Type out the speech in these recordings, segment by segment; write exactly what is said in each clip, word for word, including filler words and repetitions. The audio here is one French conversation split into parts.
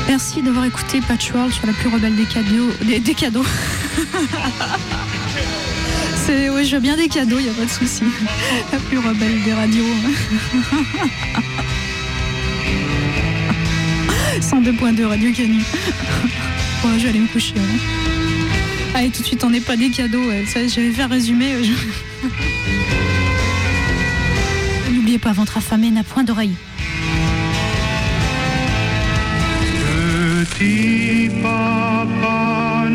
Merci d'avoir écouté Patchworld sur la plus rebelle des cadeaux. Des, des cadeaux. C'est, oui, je veux bien des cadeaux, il n'y a pas de souci. La plus rebelle des radios. cent deux point deux Radio Canu. Bon, je vais aller me coucher. Ouais. Allez, tout de suite, on n'est pas des cadeaux. Ouais. Ça, je vais faire résumer. Je... N'oubliez pas, ventre affamé n'a point d'oreille. Petit papa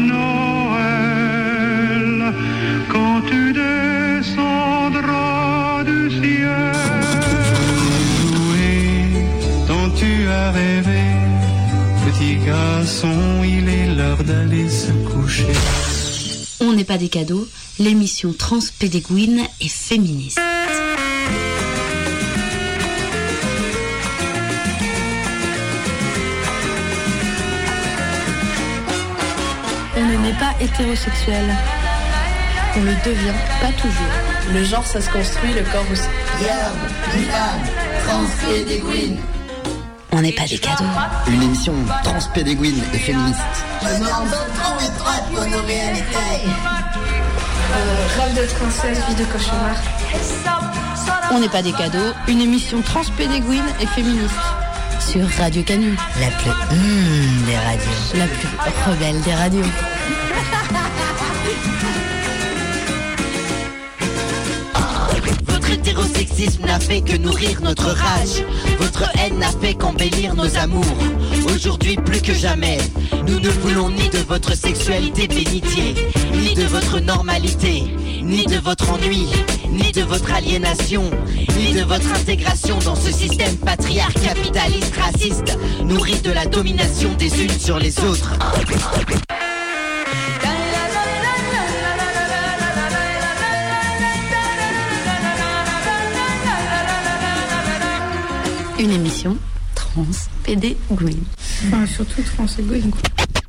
Noël, quand tu descendras du ciel, jouer dont tu as rêvé, petit garçon, il est l'heure d'aller se coucher. On n'est pas des cadeaux, l'émission transpédéguine et féministe. On n'est pas hétérosexuel. On le devient pas toujours. Le genre, ça se construit, le corps aussi. Yann, Liane, transpédéguine. On n'est pas des cadeaux. Une émission transpédéguine et féministe. Je m'en trop étroite pour nos réalités. Euh, rêve de princesse, vie de cauchemar. On n'est pas des cadeaux. Une émission transpédéguine et féministe. Sur Radio Canu. La plus mmh, des radios. La plus rebelle des radios. Votre hétérosexisme n'a fait que nourrir notre rage. Votre haine n'a fait qu'embellir nos amours. Aujourd'hui plus que jamais, nous ne voulons ni de votre sexualité bénitier, ni de votre normalité, ni de votre ennui, ni de votre aliénation, ni de votre intégration dans ce système patriarcal, capitaliste, raciste, nourri de la domination des unes sur les autres. Une émission transpédéguine. Enfin, surtout transpédéguine, quoi.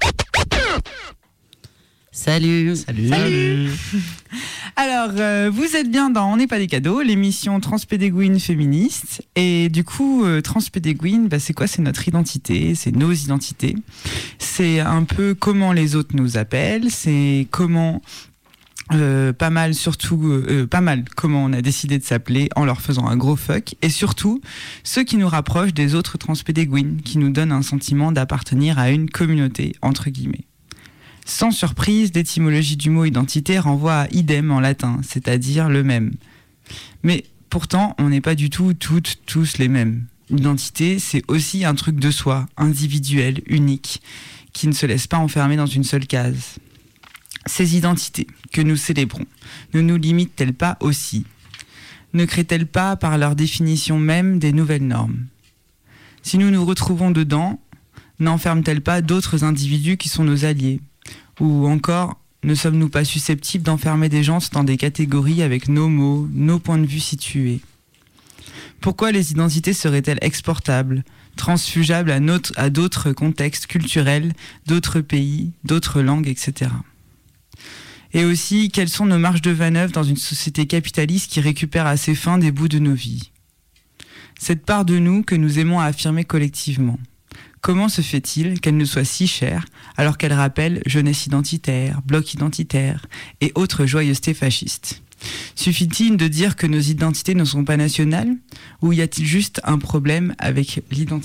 Salut. Salut. Salut. Alors, euh, vous êtes bien dans On n'est pas des cadeaux, l'émission transpédéguine féministe. Et du coup, euh, transpédéguine, bah, c'est quoi ? C'est notre identité, c'est nos identités. C'est un peu comment les autres nous appellent, c'est comment... Euh, pas mal, surtout, euh, pas mal comment on a décidé de s'appeler en leur faisant un gros fuck, et surtout ce qui nous rapproche des autres transpédéguines, qui nous donnent un sentiment d'appartenir à une communauté, entre guillemets. Sans surprise, l'étymologie du mot identité renvoie à idem en latin, c'est-à-dire le même. Mais pourtant, on n'est pas du tout toutes, tous les mêmes. L'identité, c'est aussi un truc de soi, individuel, unique, qui ne se laisse pas enfermer dans une seule case. Ces identités que nous célébrons ne nous limitent-elles pas aussi ? Ne créent-elles pas, par leur définition même, des nouvelles normes ? Si nous nous retrouvons dedans, n'enferment-elles pas d'autres individus qui sont nos alliés ? Ou encore, ne sommes-nous pas susceptibles d'enfermer des gens dans des catégories avec nos mots, nos points de vue situés ? Pourquoi les identités seraient-elles exportables, transfugeables à, notre, à d'autres contextes culturels, d'autres pays, d'autres langues, et cetera ? Et aussi, quelles sont nos marges de manœuvre dans une société capitaliste qui récupère à ses fins des bouts de nos vies ? Cette part de nous que nous aimons à affirmer collectivement, comment se fait-il qu'elle nous soit si chère alors qu'elle rappelle jeunesse identitaire, bloc identitaire et autres joyeusetés fascistes ? Suffit-il de dire que nos identités ne sont pas nationales, ou y a-t-il juste un problème avec l'identité ?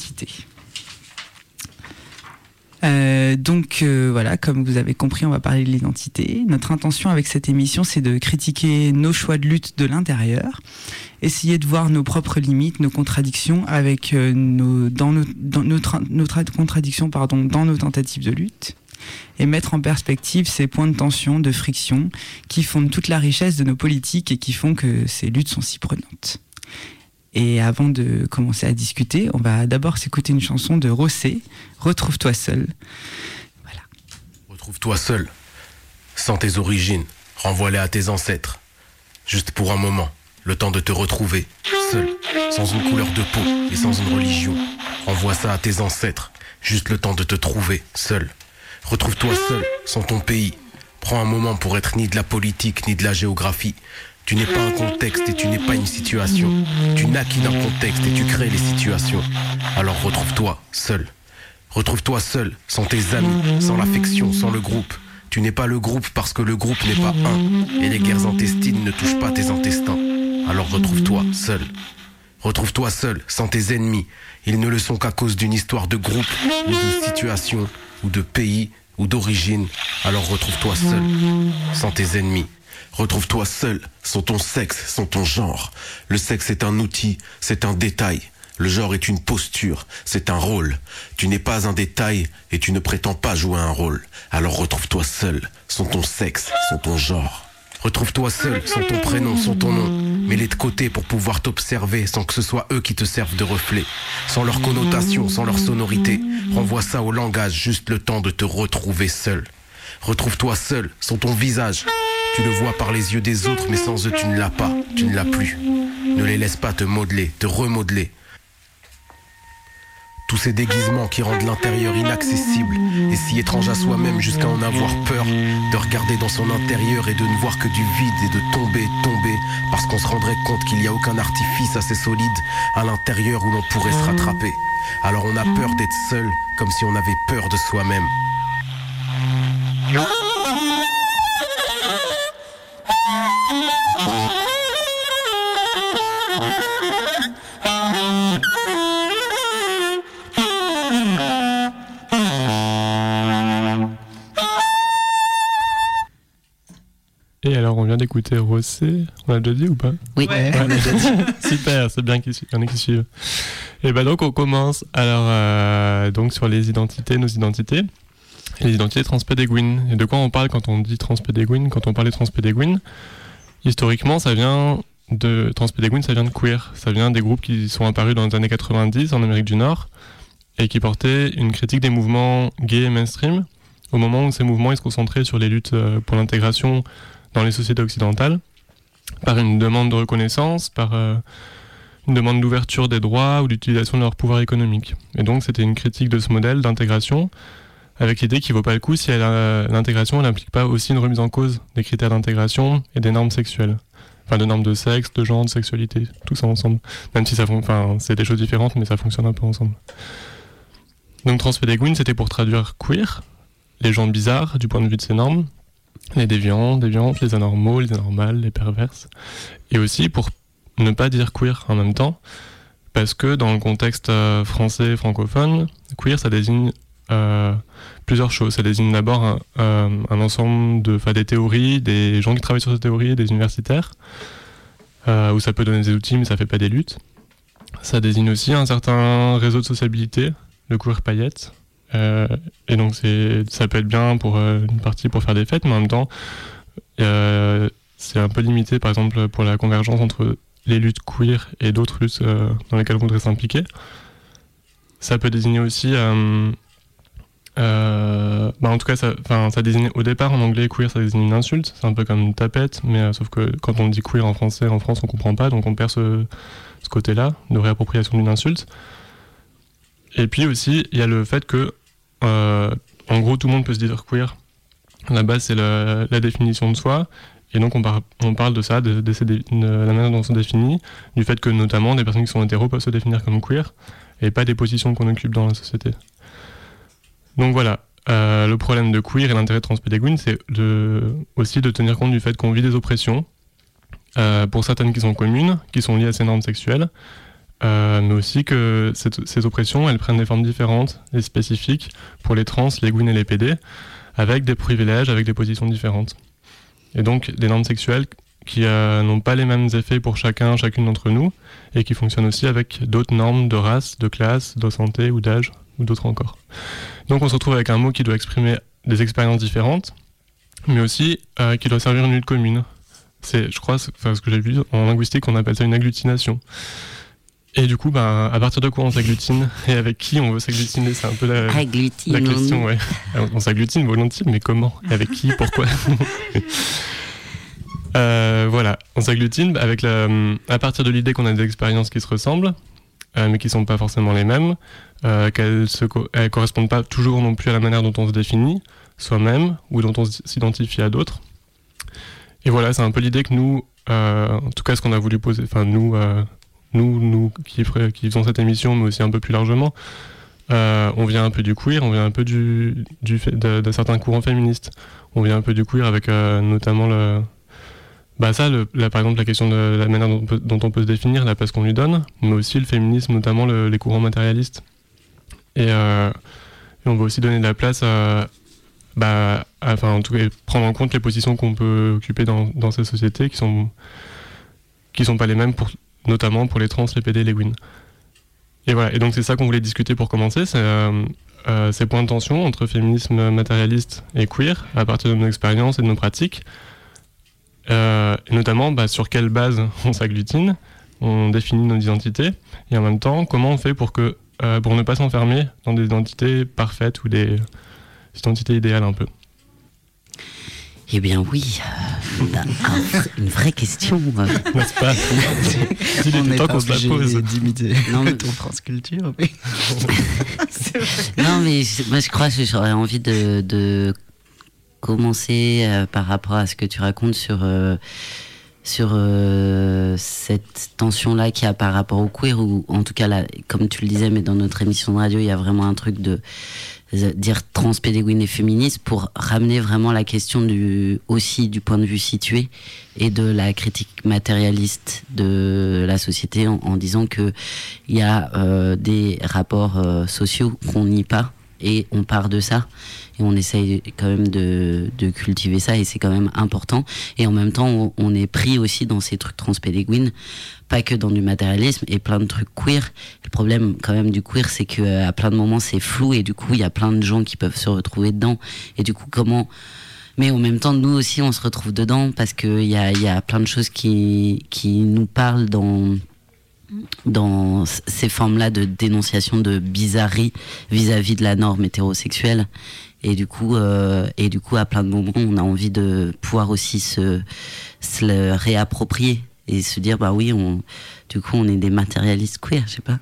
Euh, donc euh, voilà, comme vous avez compris, on va parler de l'identité. Notre intention avec cette émission, c'est de critiquer nos choix de lutte de l'intérieur, essayer de voir nos propres limites, nos contradictions avec euh, nos, dans nos, dans nos, tra- nos tra- contradictions pardon, dans nos tentatives de lutte, et mettre en perspective ces points de tension, de friction, qui fondent toute la richesse de nos politiques et qui font que ces luttes sont si prenantes. Et avant de commencer à discuter, on va d'abord s'écouter une chanson de Rossé, Retrouve-toi seul. Voilà. Retrouve-toi seul, sans tes origines, renvoie-les à tes ancêtres. Juste pour un moment, le temps de te retrouver, seul, sans une couleur de peau et sans une religion. Renvoie ça à tes ancêtres, juste le temps de te trouver, seul. Retrouve-toi seul, sans ton pays. Prends un moment pour être ni de la politique, ni de la géographie. Tu n'es pas un contexte et tu n'es pas une situation. Tu naquis d'un contexte et tu crées les situations. Alors retrouve-toi seul. Retrouve-toi seul, sans tes amis, sans l'affection, sans le groupe. Tu n'es pas le groupe parce que le groupe n'est pas un. Et les guerres intestines ne touchent pas tes intestins. Alors retrouve-toi seul. Retrouve-toi seul, sans tes ennemis. Ils ne le sont qu'à cause d'une histoire de groupe, ou de situation, ou de pays, ou d'origine. Alors retrouve-toi seul, sans tes ennemis. Retrouve-toi seul, sans ton sexe, sans ton genre. Le sexe est un outil, c'est un détail. Le genre est une posture, c'est un rôle. Tu n'es pas un détail et tu ne prétends pas jouer un rôle. Alors retrouve-toi seul, sans ton sexe, sans ton genre. Retrouve-toi seul, sans ton prénom, sans ton nom. Mets-les de côté pour pouvoir t'observer sans que ce soit eux qui te servent de reflet. Sans leur connotation, sans leur sonorité. Renvoie ça au langage, juste le temps de te retrouver seul. Retrouve-toi seul, sans ton visage. Tu le vois par les yeux des autres, mais sans eux tu ne l'as pas, tu ne l'as plus. Ne les laisse pas te modeler, te remodeler. Tous ces déguisements qui rendent l'intérieur inaccessible et si étrange à soi-même jusqu'à en avoir peur, de regarder dans son intérieur et de ne voir que du vide et de tomber, tomber, parce qu'on se rendrait compte qu'il n'y a aucun artifice assez solide à l'intérieur où l'on pourrait se rattraper. Alors on a peur d'être seul, comme si on avait peur de soi-même. Et alors, on vient d'écouter Rossé. On l'a déjà dit ou pas ? Oui, ouais. Ouais, on l'a déjà dit. Super, c'est bien qu'il y en ait qui suivent. Et ben donc, on commence alors euh, donc sur les identités, nos identités. Les identités transpédéguines. Et de quoi on parle quand on dit transpédéguine ? Quand on parle de transpédéguine, historiquement, ça vient de transpédéguine, ça vient de queer. Ça vient des groupes qui sont apparus dans les années quatre-vingt-dix en Amérique du Nord et qui portaient une critique des mouvements gays et mainstream au moment où ces mouvements ils se concentraient sur les luttes pour l'intégration dans les sociétés occidentales, par une demande de reconnaissance, par euh, une demande d'ouverture des droits ou d'utilisation de leur pouvoir économique. Et donc c'était une critique de ce modèle d'intégration, avec l'idée qu'il ne vaut pas le coup si elle, euh, l'intégration n'implique pas aussi une remise en cause des critères d'intégration et des normes sexuelles. Enfin de normes de sexe, de genre, de sexualité, tout ça ensemble. Même si ça, enfin, c'est des choses différentes, mais ça fonctionne un peu ensemble. Donc transpédéguine, c'était pour traduire queer, les gens bizarres du point de vue de ces normes, les déviants, déviantes, les anormaux, les anormales, les perverses. Et aussi pour ne pas dire queer en même temps, parce que dans le contexte euh, français francophone, queer ça désigne euh, plusieurs choses. Ça désigne d'abord un, euh, un ensemble de, enfin, des théories, des gens qui travaillent sur ces théories, des universitaires, euh, où ça peut donner des outils mais ça fait pas des luttes. Ça désigne aussi un certain réseau de sociabilité, le queer paillette. Euh, et donc c'est, ça peut être bien pour euh, une partie pour faire des fêtes, mais en même temps euh, c'est un peu limité par exemple pour la convergence entre les luttes queer et d'autres luttes euh, dans lesquelles on voudrait s'impliquer. Ça peut désigner aussi euh, euh, bah en tout cas ça, ça désigne au départ en anglais queer ça désigne une insulte, c'est un peu comme une tapette, mais euh, sauf que quand on dit queer en français en France on comprend pas, donc on perd ce, ce côté là de réappropriation d'une insulte. Et puis aussi, il y a le fait que, euh, en gros, tout le monde peut se dire queer. La base, c'est la, la définition de soi. Et donc, on, par, on parle de ça, de, de, de, de la manière dont on se définit, du fait que, notamment, des personnes qui sont hétéros peuvent se définir comme queer, et pas des positions qu'on occupe dans la société. Donc voilà, euh, le problème de queer et l'intérêt de transpédéguine, c'est de, aussi de tenir compte du fait qu'on vit des oppressions, euh, pour certaines qui sont communes, qui sont liées à ces normes sexuelles, Euh, mais aussi que cette, ces oppressions, elles prennent des formes différentes et spécifiques pour les trans, les gouines et les P D, avec des privilèges, avec des positions différentes. Et donc des normes sexuelles qui euh, n'ont pas les mêmes effets pour chacun, chacune d'entre nous, et qui fonctionnent aussi avec d'autres normes de race, de classe, de santé ou d'âge, ou d'autres encore. Donc on se retrouve avec un mot qui doit exprimer des expériences différentes, mais aussi euh, qui doit servir une lutte commune. C'est, je crois, enfin, ce que j'ai vu en linguistique, on appelle ça une agglutination. Et du coup, bah, à partir de quoi on s'agglutine et avec qui on veut s'agglutiner, c'est un peu la, la question. Ouais. On s'agglutine volontiers, mais comment ? Et avec qui ? Pourquoi ? euh, Voilà, on s'agglutine avec la, à partir de l'idée qu'on a des expériences qui se ressemblent, euh, mais qui ne sont pas forcément les mêmes, euh, qu'elles ne correspondent pas toujours non plus à la manière dont on se définit, soi-même, ou dont on s'identifie à d'autres. Et voilà, c'est un peu l'idée que nous, euh, en tout cas ce qu'on a voulu poser, enfin nous... Euh, Nous, nous qui, qui faisons cette émission, mais aussi un peu plus largement, euh, on vient un peu du queer, on vient un peu du, du fait de, de certains courants féministes. On vient un peu du queer avec euh, notamment le... Bah ça, le, là, par exemple, la question de la manière dont on peut, dont on peut se définir, la place qu'on lui donne, mais aussi le féminisme, notamment le, les courants matérialistes. Et, euh, et on va aussi donner de la place à, bah, à, enfin, en tout cas, prendre en compte les positions qu'on peut occuper dans, dans ces sociétés qui sont, qui sont pas les mêmes, pour, notamment pour les trans, les P D, les G W I N. Et voilà. Et donc c'est ça qu'on voulait discuter pour commencer, c'est euh, euh, ces points de tension entre féminisme matérialiste et queer à partir de nos expériences et de nos pratiques. Euh, et notamment bah, sur quelle base on s'agglutine, on définit nos identités, et en même temps comment on fait pour, que, euh, pour ne pas s'enfermer dans des identités parfaites ou des identités idéales un peu. Eh bien oui, euh, un, une vraie question. Euh. N'est-ce pas? Il on est temps qu'on se la pose. D'imiter ton France Culture. Mais... non mais moi je crois que j'aurais envie de... de commencer euh, par rapport à ce que tu racontes sur, euh, sur euh, cette tension-là qu'il y a par rapport au queer, ou en tout cas, là, comme tu le disais, mais dans notre émission de radio, il y a vraiment un truc de, de dire trans, P D G W I N et féministe pour ramener vraiment la question du, aussi du point de vue situé et de la critique matérialiste de la société en, en disant qu'il y a euh, des rapports euh, sociaux qu'on nie pas et on part de ça. Et on essaye quand même de, de cultiver ça, et c'est quand même important. Et en même temps, on, on est pris aussi dans ces trucs trans P D G W I N, pas que dans du matérialisme, et plein de trucs queer. Le problème quand même du queer, c'est qu'à plein de moments, c'est flou, et du coup, il y a plein de gens qui peuvent se retrouver dedans. Et du coup, comment... Mais en même temps, nous aussi, on se retrouve dedans, parce qu'il y a, y a plein de choses qui, qui nous parlent dans... dans ces formes-là de dénonciation de bizarrerie vis-à-vis de la norme hétérosexuelle. Et du coup, euh, et du coup, à plein de moments, on a envie de pouvoir aussi se, se le réapproprier et se dire, bah oui, on, du coup, on est des matérialistes queer, je sais pas.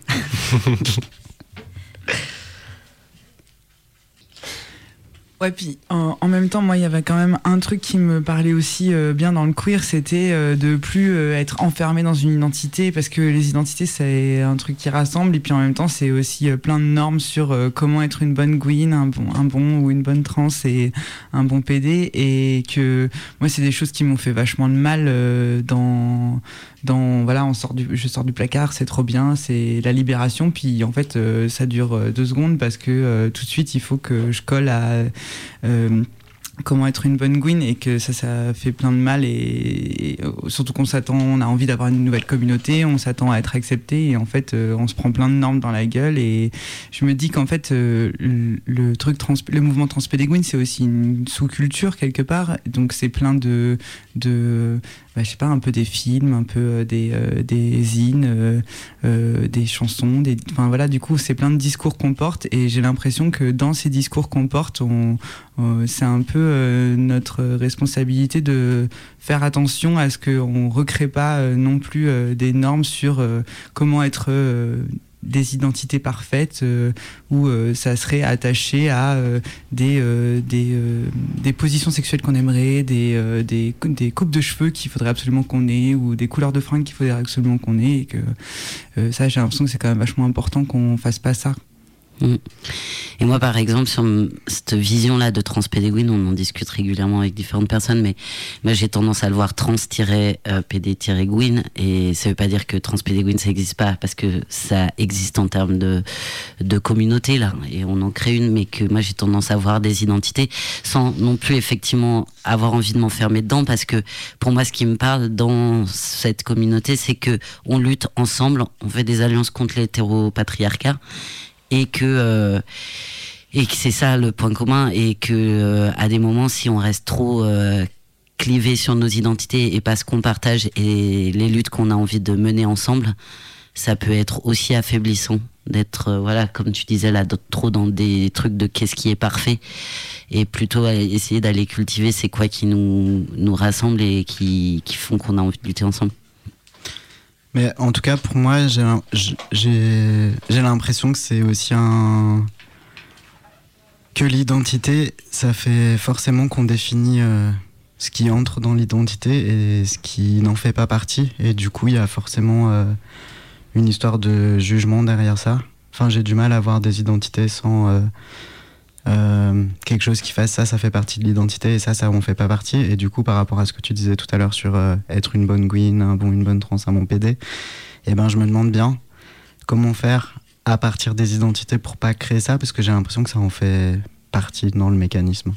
Ouais, puis en, en même temps, moi, il y avait quand même un truc qui me parlait aussi euh, bien dans le queer, c'était euh, de plus euh, être enfermé dans une identité, parce que les identités, c'est un truc qui rassemble, et puis en même temps, c'est aussi euh, plein de normes sur euh, comment être une bonne G W I N, un bon, un bon ou une bonne trans et un bon P D, et que moi, c'est des choses qui m'ont fait vachement de mal euh, dans... Dans, voilà, on sort du, je sors du placard, c'est trop bien, c'est la libération, puis en fait euh, ça dure euh, deux secondes parce que euh, tout de suite il faut que je colle à euh, comment être une bonne G W I N, et que ça, ça fait plein de mal, et, et surtout qu'on s'attend, on a envie d'avoir une nouvelle communauté, on s'attend à être accepté, et en fait euh, on se prend plein de normes dans la gueule, et je me dis qu'en fait euh, le, le truc trans, le mouvement trans P D G W I N, c'est aussi une sous-culture quelque part, donc c'est plein de, de bah, je sais pas, un peu des films, un peu euh, des, euh, des zines, euh, euh, des chansons, des, enfin voilà, du coup c'est plein de discours qu'on porte, et j'ai l'impression que dans ces discours qu'on porte, on, on, c'est un peu euh, notre responsabilité de faire attention à ce qu'on recrée pas euh, non plus euh, des normes sur euh, comment être euh, des identités parfaites, euh, où euh, ça serait attaché à euh, des, euh, des, euh, des positions sexuelles qu'on aimerait, des, euh, des, des coupes de cheveux qu'il faudrait absolument qu'on ait, ou des couleurs de fringues qu'il faudrait absolument qu'on ait, et que euh, ça, j'ai l'impression que c'est quand même vachement important qu'on fasse pas ça. Mmh. Et moi, par exemple, sur cette vision-là de trans P D G W I N, on en discute régulièrement avec différentes personnes, mais moi, j'ai tendance à le voir trans-P D G W I N, et ça veut pas dire que trans P D G W I N, ça existe pas, parce que ça existe en termes de, de communauté, là, et on en crée une, mais que moi, j'ai tendance à voir des identités, sans non plus, effectivement, avoir envie de m'enfermer dedans, parce que, pour moi, ce qui me parle dans cette communauté, c'est que on lutte ensemble, on fait des alliances contre l'hétéropatriarcat, et que euh, et que c'est ça le point commun, et que euh, à des moments, si on reste trop euh, clivé sur nos identités et pas ce qu'on partage et les luttes qu'on a envie de mener ensemble, ça peut être aussi affaiblissant d'être euh, voilà, comme tu disais là, trop dans des trucs de qu'est-ce qui est parfait, et plutôt essayer d'aller cultiver c'est quoi qui nous nous rassemble et qui qui font qu'on a envie de lutter ensemble. Mais en tout cas, pour moi, j'ai, j'ai, j'ai l'impression que c'est aussi un... que l'identité, ça fait forcément qu'on définit euh, ce qui entre dans l'identité et ce qui n'en fait pas partie. Et du coup, il y a forcément euh, une histoire de jugement derrière ça. Enfin, j'ai du mal à avoir des identités sans euh, euh, quelque chose qui fasse ça, ça fait partie de l'identité et ça, ça on fait pas partie. Et du coup, par rapport à ce que tu disais tout à l'heure sur euh, être une bonne Gwyn, un bon, une bonne trans, un bon P D, eh ben, je me demande bien comment faire à partir des identités pour pas créer ça, parce que j'ai l'impression que ça en fait partie dans le mécanisme.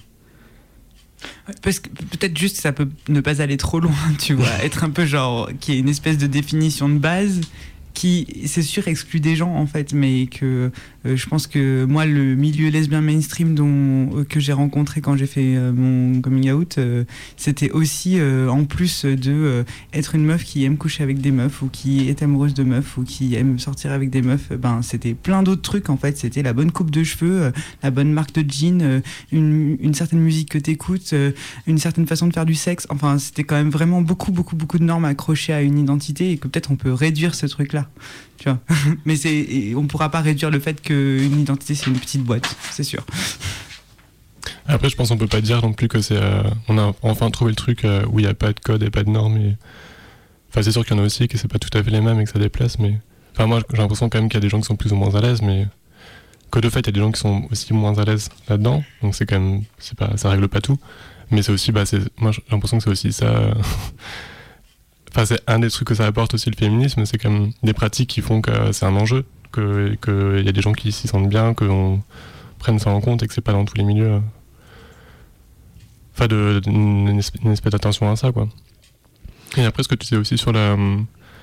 Parce que peut-être juste ça peut ne pas aller trop loin, tu vois, être un peu genre qu'il y ait une espèce de définition de base qui, c'est sûr, exclut des gens en fait, mais que euh, je pense que moi, le milieu lesbien mainstream dont, euh, que j'ai rencontré quand j'ai fait euh, mon coming out, euh, c'était aussi euh, en plus de euh, être une meuf qui aime coucher avec des meufs ou qui est amoureuse de meufs ou qui aime sortir avec des meufs, ben c'était plein d'autres trucs en fait. C'était la bonne coupe de cheveux, euh, la bonne marque de jean, euh, une, une certaine musique que t'écoutes, euh, une certaine façon de faire du sexe. Enfin, c'était quand même vraiment beaucoup, beaucoup, beaucoup de normes accrochées à une identité et que peut-être on peut réduire ce truc-là. Tu vois, mais c'est, on pourra pas réduire le fait qu'une identité c'est une petite boîte, c'est sûr. Après, je pense qu'on peut pas dire non plus que c'est, euh, on a enfin trouvé le truc euh, où il y a pas de code et pas de normes. Et... Enfin, c'est sûr qu'il y en a aussi que c'est pas tout à fait les mêmes et que ça déplace, mais enfin moi j'ai l'impression quand même qu'il y a des gens qui sont plus ou moins à l'aise, mais que de fait il y a des gens qui sont aussi moins à l'aise là-dedans, donc c'est quand même, c'est pas, ça règle pas tout, mais c'est aussi, bah, c'est, moi j'ai l'impression que c'est aussi ça. Enfin, c'est un des trucs que ça apporte aussi le féminisme, c'est quand même des pratiques qui font que c'est un enjeu, qu'il que y a des gens qui s'y sentent bien, qu'on prenne ça en compte et que c'est pas dans tous les milieux. Enfin, de, de, une, une espèce d'attention à ça, quoi. Et après, ce que tu sais aussi sur la um,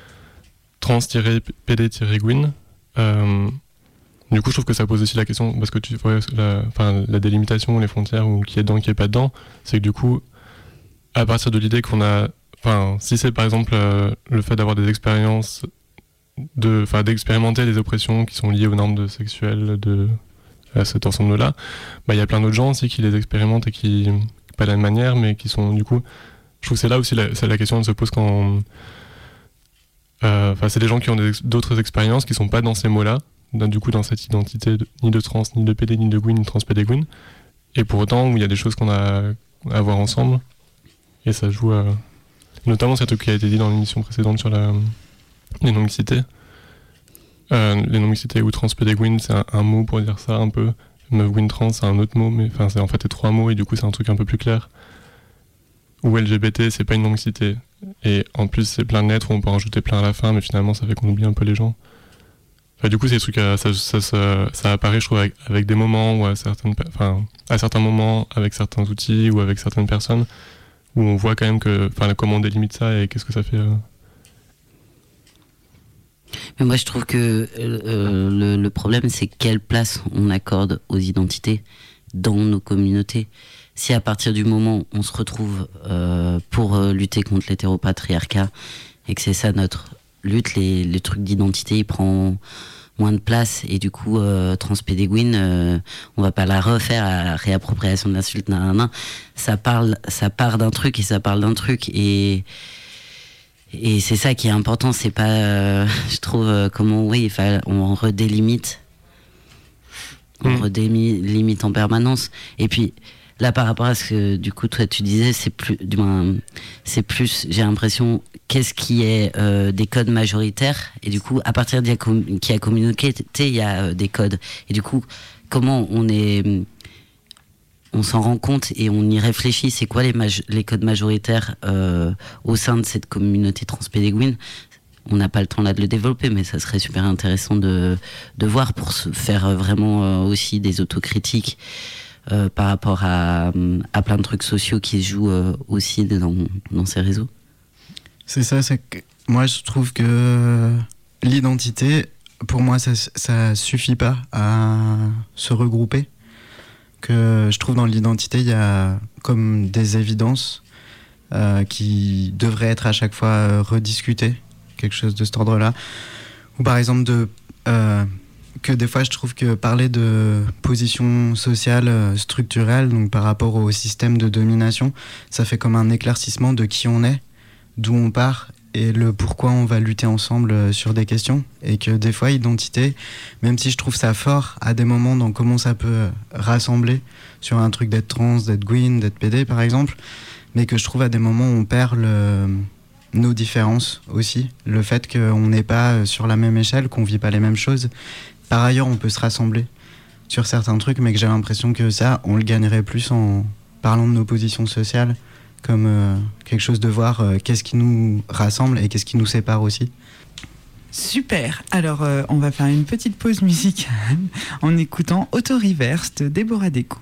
trans-P D-Gwyn, euh, du coup, je trouve que ça pose aussi la question, parce que tu vois, la, la délimitation, les frontières, ou qui est dedans, qui est pas dedans, c'est que du coup, à partir de l'idée qu'on a. Enfin, si c'est par exemple euh, le fait d'avoir des expériences, de, enfin, d'expérimenter des oppressions qui sont liées aux normes de sexuelles de à cet ensemble-là, bah il y a plein d'autres gens aussi qui les expérimentent et qui pas de la même manière, mais qui sont du coup, je trouve que c'est là aussi la, c'est la question qui se pose quand, euh, enfin, c'est des gens qui ont des, d'autres expériences qui sont pas dans ces mots-là, dans, du coup dans cette identité de, ni de trans, ni de P D, ni de Gwyn, ni de trans-P D Gwyn, et pour autant où il y a des choses qu'on a à voir ensemble, et ça joue à notamment c'est un truc qui a été dit dans l'émission précédente sur la, les non-mixités. Euh, les non-mixités ou trans-P D Gwyn, c'est un, un mot pour dire ça un peu. Meuf Gwyn trans, c'est un autre mot, mais enfin c'est en fait c'est trois mots et du coup c'est un truc un peu plus clair. Ou L G B T, c'est pas une non-mixité. Et en plus c'est plein de lettres où on peut en rajouter plein à la fin, mais finalement ça fait qu'on oublie un peu les gens. Enfin, du coup c'est des trucs, à, ça, ça, ça, ça apparaît je trouve avec, avec des moments ou à certaines, enfin à certains moments avec certains outils ou avec certaines personnes, où on voit quand même que, enfin, comment on délimite ça et qu'est-ce que ça fait. Euh... Mais moi, je trouve que euh, le, le problème, c'est quelle place on accorde aux identités dans nos communautés. Si à partir du moment où on se retrouve euh, pour euh, lutter contre l'hétéropatriarcat et que c'est ça notre lutte, les, les trucs d'identité, ils prennent moins de place et du coup euh, trans-P D Gwyn, euh, on va pas la refaire à la réappropriation de l'insulte, nanana. Ça parle, ça part d'un truc et ça parle d'un truc et et c'est ça qui est important. C'est pas, euh, je trouve, euh, comment oui, enfin, on redélimite, on mmh. redélimite en permanence. Et puis là, par rapport à ce que du coup toi tu disais, c'est plus, du moins, c'est plus, j'ai l'impression, qu'est-ce qui est euh, des codes majoritaires et du coup à partir d'il y a com- qui a communiqué, il y a euh, des codes et du coup comment on est, on s'en rend compte et on y réfléchit. C'est quoi les, maj- les codes majoritaires euh, au sein de cette communauté trans-P D Gwyn? On n'a pas le temps là de le développer, mais ça serait super intéressant de de voir pour se faire vraiment euh, aussi des autocritiques. Euh, par rapport à, à plein de trucs sociaux qui se jouent euh, aussi dans, dans ces réseaux. C'est ça, c'est que moi je trouve que l'identité, pour moi ça, ça suffit pas à se regrouper. Que je trouve dans l'identité il y a comme des évidences euh, qui devraient être à chaque fois euh, rediscutées, quelque chose de cet ordre-là. Ou par exemple de... Euh, que des fois je trouve que parler de position sociale euh, structurelle, donc par rapport au système de domination, ça fait comme un éclaircissement de qui on est, d'où on part et le pourquoi on va lutter ensemble euh, sur des questions. Et que des fois identité, même si je trouve ça fort à des moments dans comment ça peut rassembler sur un truc d'être trans, d'être Gwyn, d'être P D par exemple, mais que je trouve à des moments où on perd le... nos différences aussi, le fait qu'on n'est pas sur la même échelle, qu'on vit pas les mêmes choses, par ailleurs on peut se rassembler sur certains trucs, mais que j'ai l'impression que ça, on le gagnerait plus en parlant de nos positions sociales, comme euh, quelque chose de voir euh, qu'est-ce qui nous rassemble et qu'est-ce qui nous sépare aussi. Super. Alors, euh, on va faire une petite pause musicale en écoutant Auto-Reverse de Déborah Déco.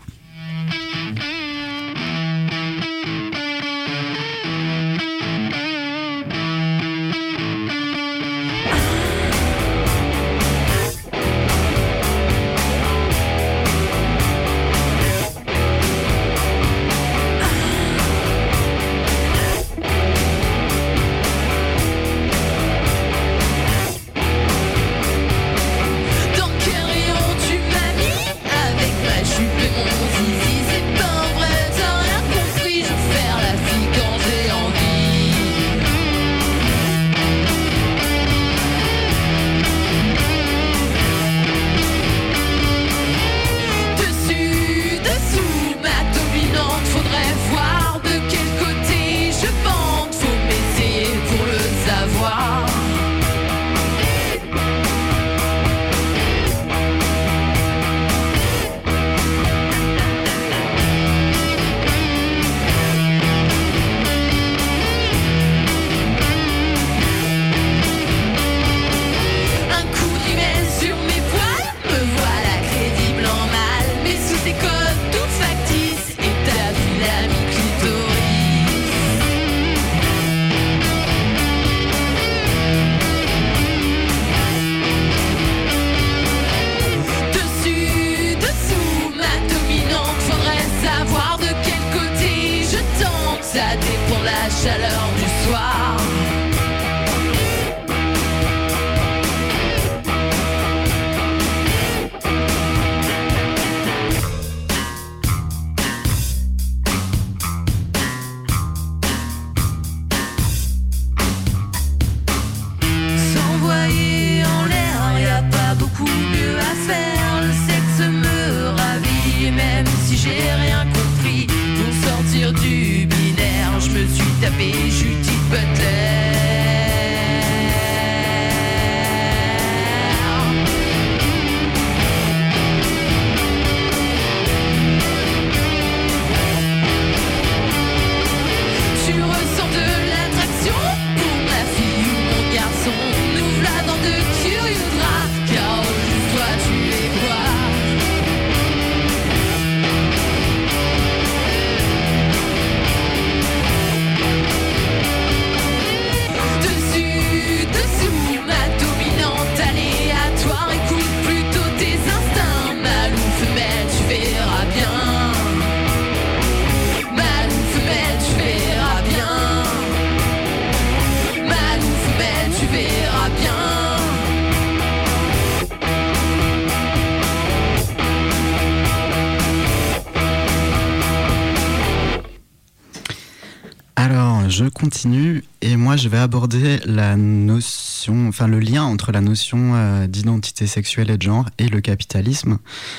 Je continue et moi je vais aborder la notion, enfin le lien entre la notion euh, d'identité sexuelle et de genre et le capitalisme.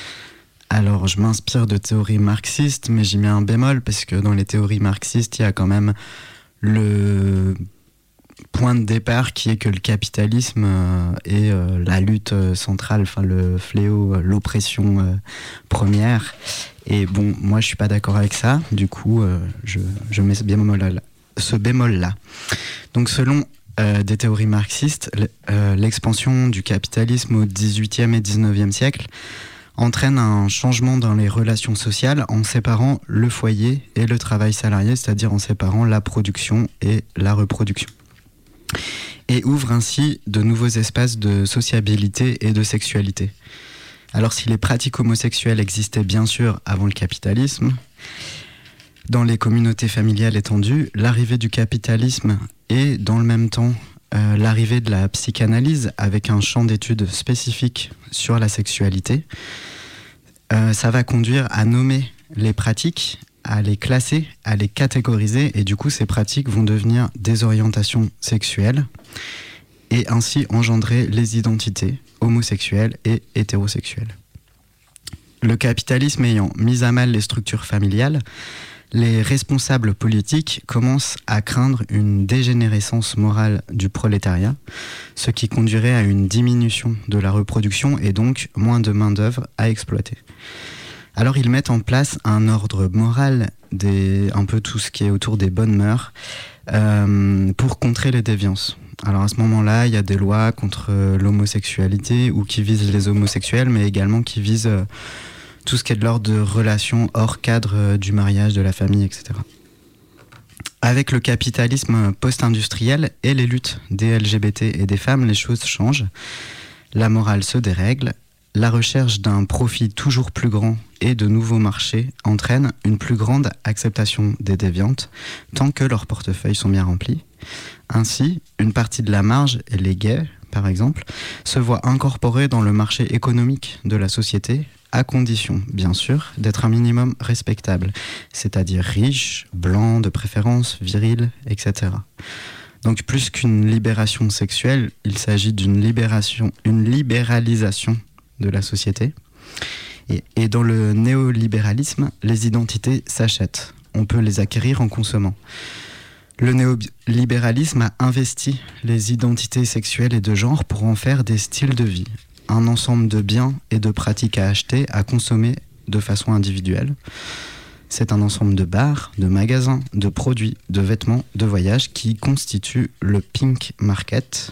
Alors je m'inspire de théories marxistes, mais j'y mets un bémol parce que dans les théories marxistes il y a quand même le point de départ qui est que le capitalisme euh, est euh, la lutte euh, centrale, enfin le fléau, euh, l'oppression euh, première. Et bon, moi je suis pas d'accord avec ça, du coup euh, je, je mets ce bémol-là. ce bémol-là. Donc selon euh, des théories marxistes, euh, l'expansion du capitalisme au dix-huitième et dix-neuvième siècle entraîne un changement dans les relations sociales en séparant le foyer et le travail salarié, c'est-à-dire en séparant la production et la reproduction. Et ouvre ainsi de nouveaux espaces de sociabilité et de sexualité. Alors si les pratiques homosexuelles existaient bien sûr avant le capitalisme, dans les communautés familiales étendues, l'arrivée du capitalisme et, dans le même temps, euh, l'arrivée de la psychanalyse avec un champ d'études spécifique sur la sexualité, euh, ça va conduire à nommer les pratiques, à les classer, à les catégoriser, et du coup, ces pratiques vont devenir des orientations sexuelles et ainsi engendrer les identités homosexuelles et hétérosexuelles. Le capitalisme ayant mis à mal les structures familiales, Les responsables politiques commencent à craindre une dégénérescence morale du prolétariat, ce qui conduirait à une diminution de la reproduction et donc moins de main-d'œuvre à exploiter. Alors ils mettent en place un ordre moral, des, un peu tout ce qui est autour des bonnes mœurs, euh, pour contrer les déviances. Alors à ce moment-là, il y a des lois contre l'homosexualité ou qui visent les homosexuels, mais également qui visent euh, tout ce qui est de l'ordre de relations hors cadre euh, du mariage, de la famille, et cetera. Avec le capitalisme post-industriel et les luttes des L G B T et des femmes, les choses changent. La morale se dérègle. La recherche d'un profit toujours plus grand et de nouveaux marchés entraîne une plus grande acceptation des déviantes, tant que leurs portefeuilles sont bien remplis. Ainsi, une partie de la marge, et les gays par exemple, se voit incorporée dans le marché économique de la société, à condition, bien sûr, d'être un minimum respectable, c'est-à-dire riche, blanc, de préférence, viril, et cetera. Donc plus qu'une libération sexuelle, il s'agit d'une libération, une libéralisation de la société. Et, et dans le néolibéralisme, les identités s'achètent. On peut les acquérir en consommant. Le néolibéralisme a investi les identités sexuelles et de genre pour en faire des styles de vie, un ensemble de biens et de pratiques à acheter, à consommer de façon individuelle. C'est un ensemble de bars, de magasins, de produits, de vêtements, de voyages qui constitue le pink market.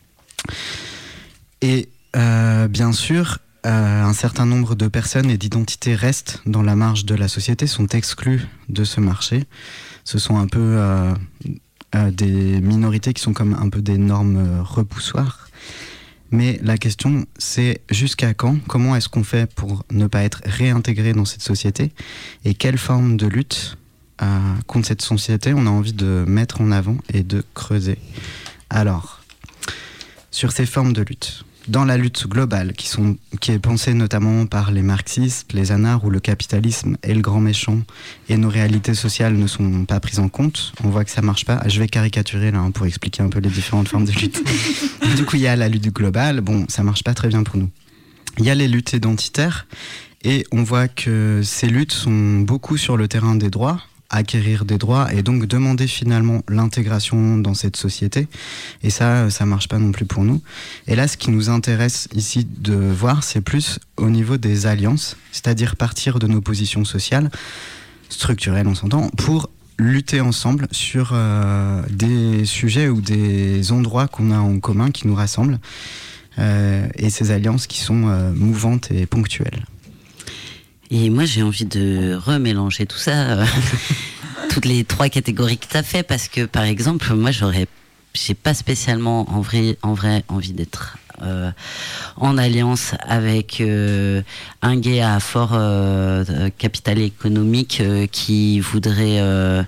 Et euh, bien sûr, euh, un certain nombre de personnes et d'identités restent dans la marge de la société, sont exclues de ce marché. Ce sont un peu euh, euh, des minorités qui sont comme un peu des normes euh, repoussoires. Mais la question, c'est jusqu'à quand, comment est-ce qu'on fait pour ne pas être réintégré dans cette société et quelle forme de lutte euh, contre cette société on a envie de mettre en avant et de creuser. Alors, sur ces formes de lutte, dans la lutte globale qui, sont, qui est pensée notamment par les marxistes, les anards où le capitalisme est le grand méchant et nos réalités sociales ne sont pas prises en compte, on voit que ça marche pas. Je vais caricaturer là hein, pour expliquer un peu les différentes formes de lutte. Du coup, il y a la lutte globale, bon, ça marche pas très bien pour nous. Il y a les luttes identitaires et on voit que ces luttes sont beaucoup sur le terrain des droits, acquérir des droits et donc demander finalement l'intégration dans cette société. Et ça, ça marche pas non plus pour nous. Et là, ce qui nous intéresse ici de voir, c'est plus au niveau des alliances, c'est-à-dire partir de nos positions sociales, structurelles, on s'entend, pour lutter ensemble sur euh, des sujets ou des endroits qu'on a en commun qui nous rassemblent, euh, et ces alliances qui sont euh, mouvantes et ponctuelles. Et moi, j'ai envie de remélanger tout ça, euh, toutes les trois catégories que tu as fait, parce que, par exemple, moi, j'aurais, j'ai pas spécialement en vrai, en vrai envie d'être euh, en alliance avec euh, un gay à fort euh, capital économique euh, qui voudrait... Euh,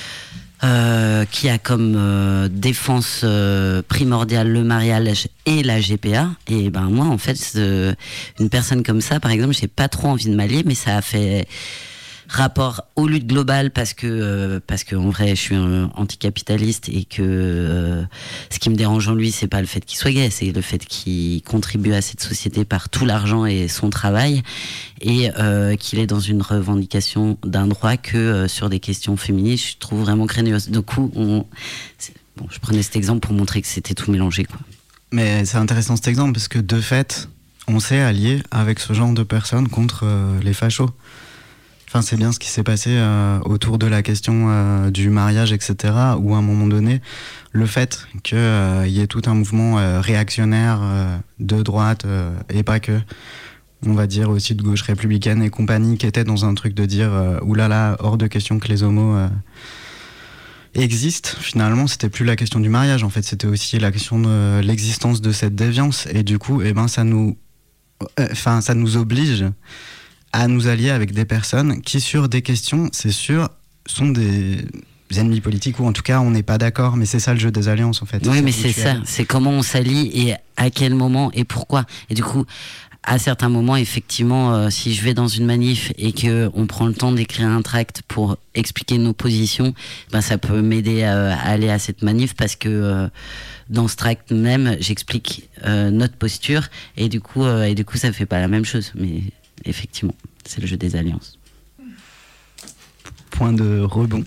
Euh, qui a comme euh, défense euh, primordiale le mariage et la G P A. Et ben moi, en fait, euh, une personne comme ça, par exemple, j'ai pas trop envie de m'allier, mais ça a fait rapport aux luttes globales parce que euh, parce que en vrai, je suis un anticapitaliste et que euh, ce qui me dérange en lui, c'est pas le fait qu'il soit gay, c'est le fait qu'il contribue à cette société par tout l'argent et son travail, et euh, qu'il est dans une revendication d'un droit que euh, sur des questions féministes, je trouve vraiment craigneuse. Du coup, on, bon, je prenais cet exemple pour montrer que c'était tout mélangé, quoi. Mais c'est intéressant cet exemple parce que de fait, on s'est allié avec ce genre de personnes contre euh, les fachos. Enfin, c'est bien ce qui s'est passé euh, autour de la question euh, du mariage, et cetera, où à un moment donné, le fait qu'il euh, y ait tout un mouvement euh, réactionnaire euh, de droite, euh, et pas que, on va dire aussi de gauche républicaine et compagnie, qui était dans un truc de dire euh, oulala, hors de question que les homos euh, existent. Finalement, c'était plus la question du mariage, en fait, c'était aussi la question de l'existence de cette déviance. Et du coup, eh ben, ça nous, enfin, euh, ça nous oblige à nous allier avec des personnes qui, sur des questions, c'est sûr, sont des ennemis politiques, ou en tout cas, on n'est pas d'accord, mais c'est ça le jeu des alliances, en fait. Oui, mais c'est ça, c'est comment on s'allie et à quel moment et pourquoi. Et du coup, à certains moments, effectivement, euh, si je vais dans une manif et qu'on prend le temps d'écrire un tract pour expliquer nos positions, ben, ça peut m'aider à, à aller à cette manif parce que euh, dans ce tract même, j'explique euh, notre posture et du coup, euh, et du coup, ça fait pas la même chose. Mais effectivement, c'est le jeu des alliances. point de rebond.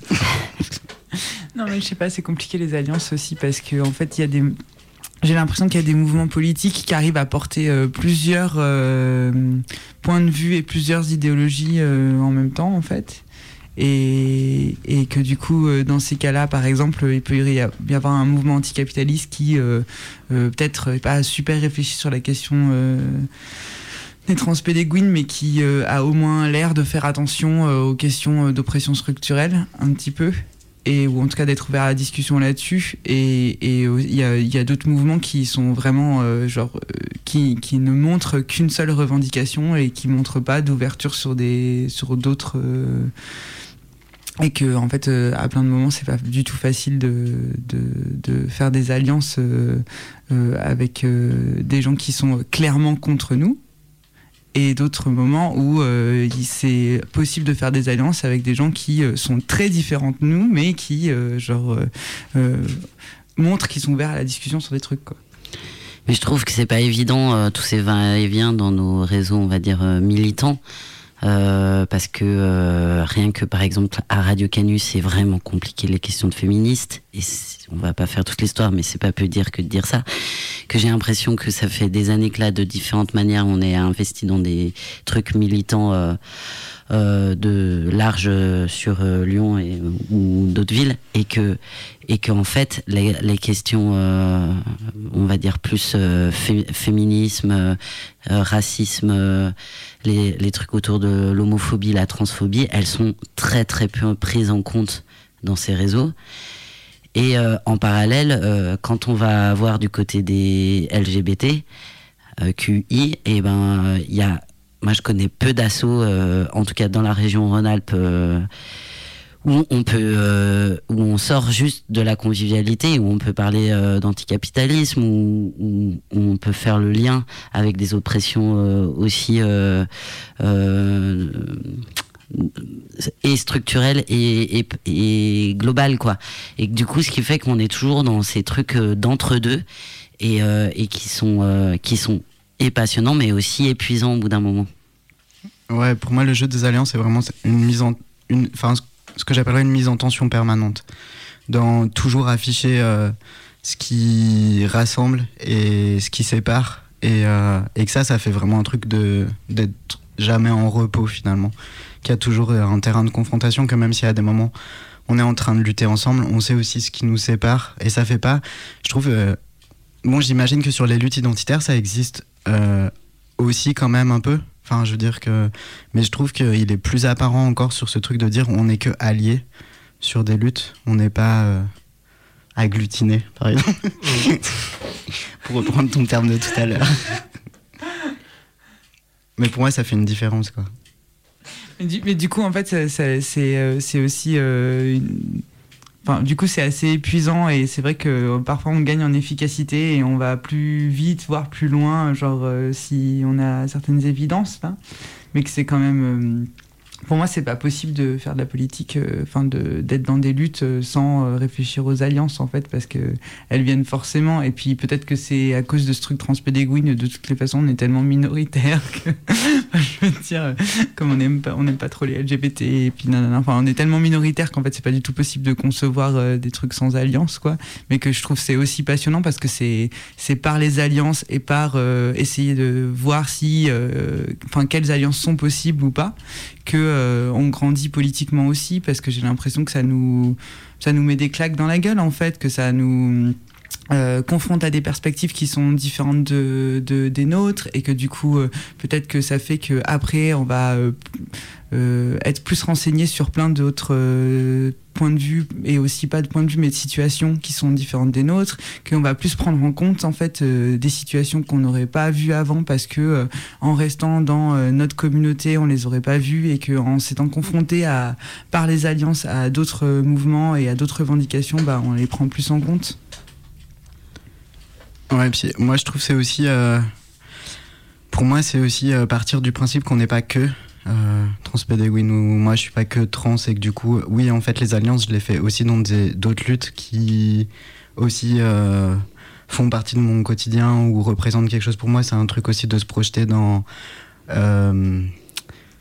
Non, mais je sais pas, c'est compliqué les alliances aussi parce que en fait, il y a des. J'ai l'impression qu'il y a des mouvements politiques qui arrivent à porter euh, plusieurs euh, points de vue et plusieurs idéologies euh, en même temps, en fait. Et, et que du coup, euh, dans ces cas-là, par exemple, il peut y avoir un mouvement anticapitaliste qui, euh, euh, peut-être, n'est pas super réfléchi sur la question euh, des transpédéguines, mais qui euh, a au moins l'air de faire attention euh, aux questions d'oppression structurelle, un petit peu. Et, ou en tout cas d'être ouvert à la discussion là-dessus. Et il y a, y a d'autres mouvements qui sont vraiment euh, genre euh, qui, qui ne montrent qu'une seule revendication et qui montrent pas d'ouverture sur des sur d'autres euh, et que en fait euh, à plein de moments c'est pas du tout facile de de, de faire des alliances euh, euh, avec euh, des gens qui sont clairement contre nous. Et d'autres moments où euh, c'est possible de faire des alliances avec des gens qui euh, sont très différents de nous, mais qui euh, genre euh, euh, montrent qu'ils sont ouverts à la discussion sur des trucs, quoi. Mais je trouve que c'est pas évident euh, tous ces va-et-vient dans nos réseaux, on va dire euh, militants, euh, parce que euh, rien que par exemple à Radio Canus, c'est vraiment compliqué les questions de féministes. Et on va pas faire toute l'histoire, mais c'est pas peu dire que de dire ça. Que j'ai l'impression que ça fait des années que là, de différentes manières, on est investi dans des trucs militants euh, euh, de large sur euh, Lyon et, ou d'autres villes, et que et qu'en fait les, les questions, euh, on va dire plus euh, fé, féminisme, euh, racisme, euh, les, les trucs autour de l'homophobie, la transphobie, elles sont très très peu prises en compte dans ces réseaux. Et euh, en parallèle, euh, quand on va voir du côté des L G B T euh, Q I, et ben il y a, moi je connais peu d'assauts, euh, en tout cas dans la région Rhône-Alpes, euh, où on peut, euh, où on sort juste de la convivialité, où on peut parler euh, d'anticapitalisme, où, où, où on peut faire le lien avec des oppressions euh, aussi. Euh, euh, et structurel et, et, et global, quoi. Et du coup, ce qui fait qu'on est toujours dans ces trucs euh, d'entre-deux et, euh, et qui sont, euh, qui sont et passionnants, mais aussi épuisants au bout d'un moment. Ouais, pour moi, le jeu des alliances, c'est vraiment une mise en, une, enfin, ce que j'appellerais une mise en tension permanente. Dans toujours afficher euh, ce qui rassemble et ce qui sépare. Et, euh, et que ça, ça fait vraiment un truc de, d'être jamais en repos, finalement. Qu'il y a toujours un terrain de confrontation, que même s'il y a des moments on est en train de lutter ensemble, on sait aussi ce qui nous sépare, et ça fait pas, je trouve, euh, bon, j'imagine que sur les luttes identitaires ça existe euh, aussi quand même un peu, enfin je veux dire que, mais je trouve qu'il est plus apparent encore sur ce truc de dire on n'est que alliés sur des luttes, on n'est pas euh, agglutinés par exemple, pour reprendre ton terme de tout à l'heure. Mais pour moi ça fait une différence, quoi. Mais du, mais du coup, en fait, ça, ça, c'est, euh, c'est aussi... Euh, une... Enfin, du coup, c'est assez épuisant et c'est vrai que euh, parfois on gagne en efficacité et on va plus vite, voire plus loin, genre euh, si on a certaines évidences, là, mais que c'est quand même... Euh, pour moi, c'est pas possible de faire de la politique, enfin euh, d'être dans des luttes euh, sans euh, réfléchir aux alliances, en fait, parce que elles viennent forcément. Et puis peut-être que c'est à cause de ce truc transpédéguine, de toutes les façons, on est tellement minoritaire que, je veux dire, comme on n'aime pas, on n'aime pas trop les L G B T, et puis nanana, enfin, on est tellement minoritaire qu'en fait, c'est pas du tout possible de concevoir euh, des trucs sans alliance, quoi. Mais que je trouve c'est aussi passionnant parce que c'est c'est par les alliances et par euh, essayer de voir si, euh, enfin, quelles alliances sont possibles ou pas, que euh, on grandit politiquement aussi, parce que j'ai l'impression que ça nous ça nous met des claques dans la gueule, en fait, que ça nous euh, confronte à des perspectives qui sont différentes de, de des nôtres, et que du coup euh, peut-être que ça fait que après on va euh, euh, être plus renseigné sur plein d'autres euh, points de vue, et aussi pas de points de vue mais de situations qui sont différentes des nôtres, qu'on va plus prendre en compte en fait euh, des situations qu'on n'aurait pas vues avant, parce que euh, en restant dans euh, notre communauté on les aurait pas vues, et qu'en s'étant confronté à par les alliances à d'autres euh, mouvements et à d'autres revendications, bah on les prend plus en compte. Ouais, puis moi je trouve c'est aussi euh, pour moi c'est aussi euh, partir du principe qu'on n'est pas que Euh, transpédéguine, ou moi je suis pas que trans, et que du coup oui en fait les alliances je les fais aussi dans des, d'autres luttes qui aussi euh, font partie de mon quotidien ou représentent quelque chose pour moi. C'est un truc aussi de se projeter dans euh,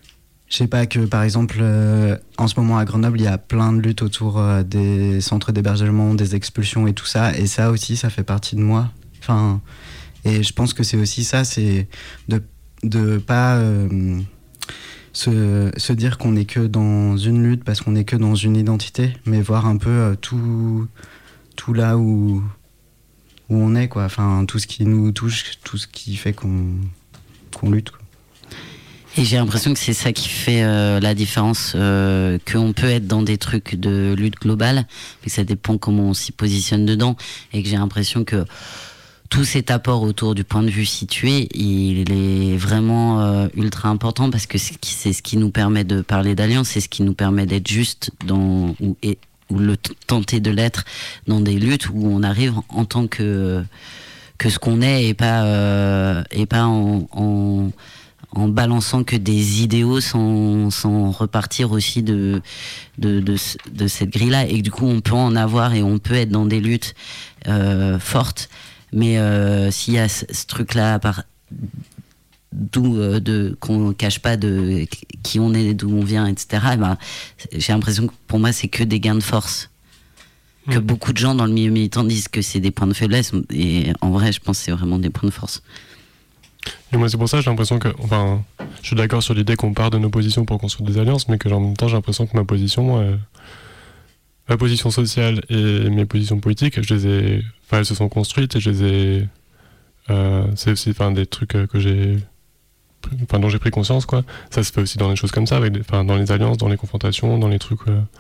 je sais pas, que par exemple, euh, en ce moment à Grenoble, il y a plein de luttes autour euh, des centres d'hébergement, des expulsions et tout ça. Et ça aussi, ça fait partie de moi. Enfin, et je pense que c'est aussi ça, c'est de de pas euh, se, se dire qu'on n'est que dans une lutte parce qu'on n'est que dans une identité, mais voir un peu euh, tout, tout là où, où on est, quoi. Enfin, tout ce qui nous touche, tout ce qui fait qu'on, qu'on lutte, quoi. Et j'ai l'impression que c'est ça qui fait euh, la différence, euh, qu'on peut être dans des trucs de lutte globale, mais ça dépend comment on s'y positionne dedans, et que j'ai l'impression que tout cet apport autour du point de vue situé, il est vraiment euh, ultra important, parce que c'est, c'est ce qui nous permet de parler d'alliance, c'est ce qui nous permet d'être juste dans, ou, et, ou le t- tenter de l'être dans des luttes où on arrive en tant que, que ce qu'on est, et pas, euh, et pas en, en, en balançant que des idéaux sans, sans repartir aussi de, de, de, de cette grille-là. Et du coup, on peut en avoir et on peut être dans des luttes euh, fortes. Mais euh, s'il y a ce, ce truc-là, à part d'où, euh, de, qu'on cache pas de qui on est, d'où on vient, et cetera, et ben, j'ai l'impression que pour moi, c'est que des gains de force. Mmh. Que beaucoup de gens dans le milieu militant disent que c'est des points de faiblesse. Et en vrai, je pense que c'est vraiment des points de force. Et moi, c'est pour ça que j'ai l'impression que... Enfin, je suis d'accord sur l'idée qu'on part de nos positions pour construire des alliances, mais que en même temps, j'ai l'impression que ma position... Moi, euh, ma position sociale et mes positions politiques, je les ai... Enfin, elles se sont construites et je les ai... Euh, c'est aussi enfin, des trucs que j'ai... Enfin, dont j'ai pris conscience, quoi. Ça se fait aussi dans des choses comme ça, avec des... enfin, dans les alliances, dans les confrontations, dans les trucs... Euh...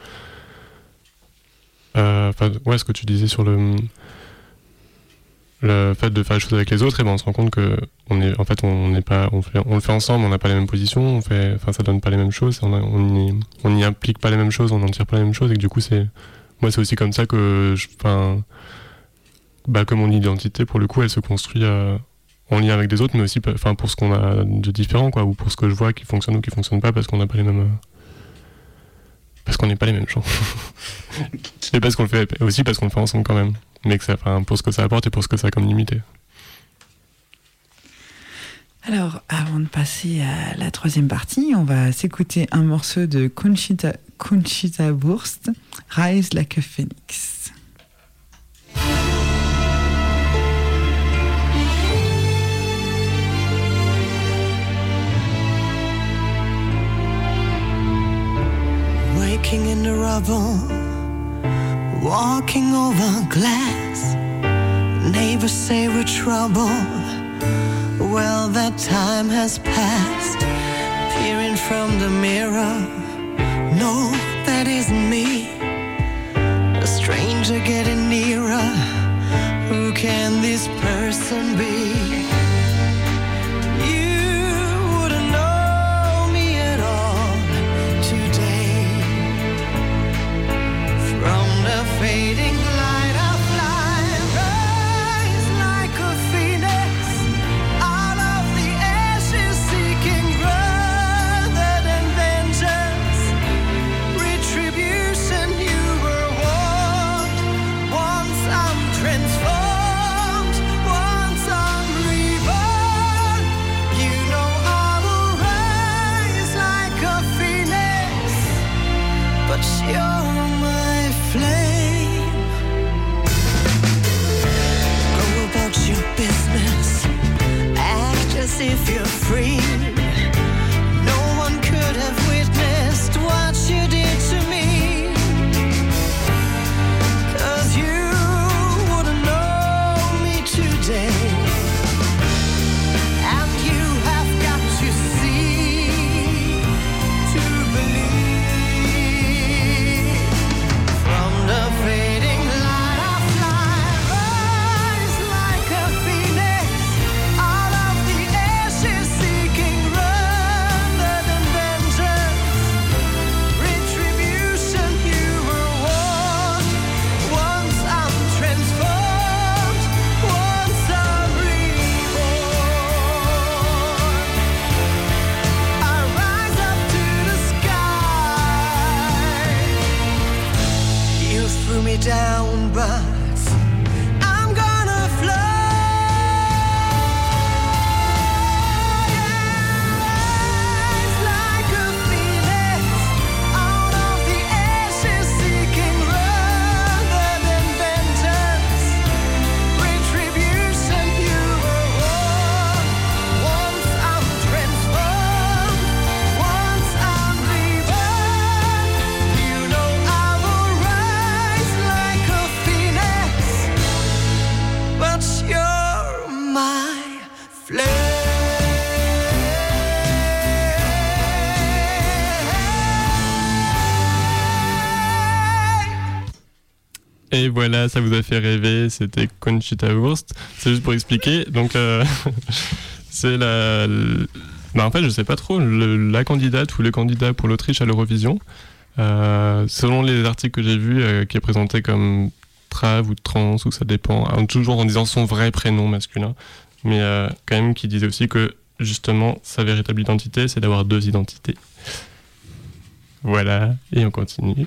Euh, enfin, ouais, ce que tu disais sur le... Le fait de faire les choses avec les autres, et ben on se rend compte que on est, en fait, on n'est pas, on, fait, on le fait ensemble, on n'a pas les mêmes positions, on fait, enfin, ça donne pas les mêmes choses, on, a, on, y, on y implique pas les mêmes choses, on n'en tire pas les mêmes choses, et que du coup, c'est, moi, c'est aussi comme ça que, enfin, bah, que mon identité, pour le coup, elle se construit euh, en lien avec des autres, mais aussi, enfin, pour ce qu'on a de différent, quoi, ou pour ce que je vois qui fonctionne ou qui fonctionne pas, parce qu'on n'a pas les mêmes, euh, parce qu'on n'est pas les mêmes gens, et parce qu'on le fait aussi parce qu'on le fait ensemble quand même. Mais que ça, enfin, pour ce que ça apporte et pour ce que ça a comme limité. Alors, avant de passer à la troisième partie, on va s'écouter un morceau de Conchita, Conchita Wurst, Rise Like a Phoenix. Waking in the rubble, walking over glass. Neighbors say we're trouble. Well, that time has passed. Peering from the mirror, no, that isn't me. A stranger getting nearer. Who can this person be? Fading light of light, rise like a phoenix out of the ashes, seeking rather than vengeance, retribution you were warned. Once I'm transformed, once I'm reborn, you know I will rise like a phoenix, but you're my flame. Your business, act as if you're free. No one could have witnessed what you did to me, 'cause you wouldn't know me today. And you have got to see to believe. From the fading light of light, rise like a phoenix out of the ashes, seeking rather than vengeance, retribution you were warned. Once I'm transformed, once I'm reborn, I rise up to the sky. You threw me down, but I'm gonna fly. Rise like a phoenix. Et voilà, ça vous a fait rêver, c'était Conchita Wurst. C'est juste pour expliquer. Donc, euh, c'est la. Bah, en fait, je sais pas trop, le, la candidate ou le candidat pour l'Autriche à l'Eurovision. Euh, selon les articles que j'ai vus, euh, qui est présenté comme trav ou trans, ou ça dépend, hein, toujours en disant son vrai prénom masculin. Mais euh, quand même, qui disait aussi que justement, sa véritable identité, c'est d'avoir deux identités. Voilà, et on continue.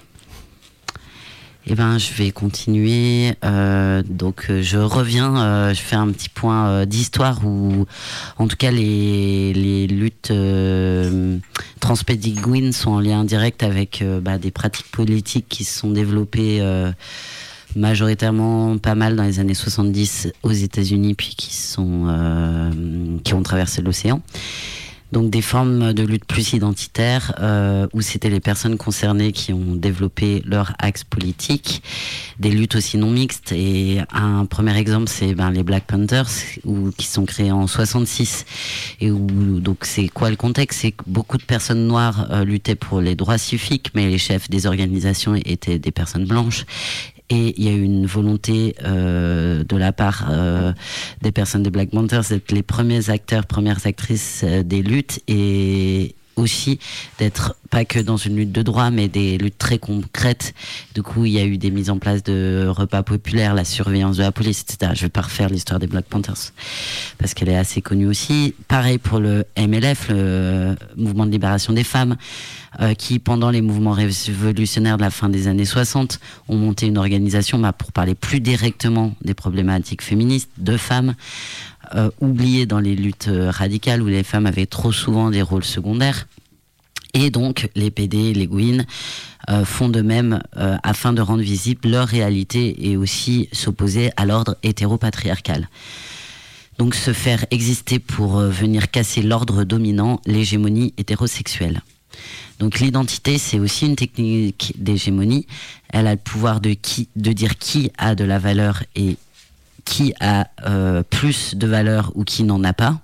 Eh ben, je vais continuer. Euh, donc, euh, je reviens. Euh, je fais un petit point euh, d'histoire où, en tout cas, les, les luttes euh, transpédiguines sont en lien direct avec euh, bah, des pratiques politiques qui se sont développées euh, majoritairement pas mal dans les années soixante-dix aux États-Unis, puis qui sont euh, qui ont traversé l'océan. Donc des formes de lutte plus identitaires euh, où c'était les personnes concernées qui ont développé leur axe politique, des luttes aussi non mixtes. Et un premier exemple, c'est ben, les Black Panthers où, qui sont créés en soixante-six. Et où, donc c'est quoi le contexte? C'est que beaucoup de personnes noires euh, luttaient pour les droits civiques, mais les chefs des organisations étaient des personnes blanches. Et il y a eu une volonté euh, de la part euh, des personnes des Black Panthers d'être les premiers acteurs, premières actrices euh, des luttes et aussi d'être pas que dans une lutte de droit, mais des luttes très concrètes. Du coup, il y a eu des mises en place de repas populaires, la surveillance de la police, et cetera. Je vais pas refaire l'histoire des Black Panthers parce qu'elle est assez connue aussi. Pareil pour le M L F, le mouvement de libération des femmes, euh, qui, pendant les mouvements révolutionnaires de la fin des années soixante, ont monté une organisation bah, pour parler plus directement des problématiques féministes de femmes, euh, oubliées dans les luttes radicales où les femmes avaient trop souvent des rôles secondaires. Et donc, les P D, les Gwyn, euh, font de même euh, afin de rendre visible leur réalité et aussi s'opposer à l'ordre hétéropatriarcal. Donc, se faire exister pour euh, venir casser l'ordre dominant, l'hégémonie hétérosexuelle. Donc, l'identité, c'est aussi une technique d'hégémonie. Elle a le pouvoir de, qui, de dire qui a de la valeur et qui a euh, plus de valeur ou qui n'en a pas.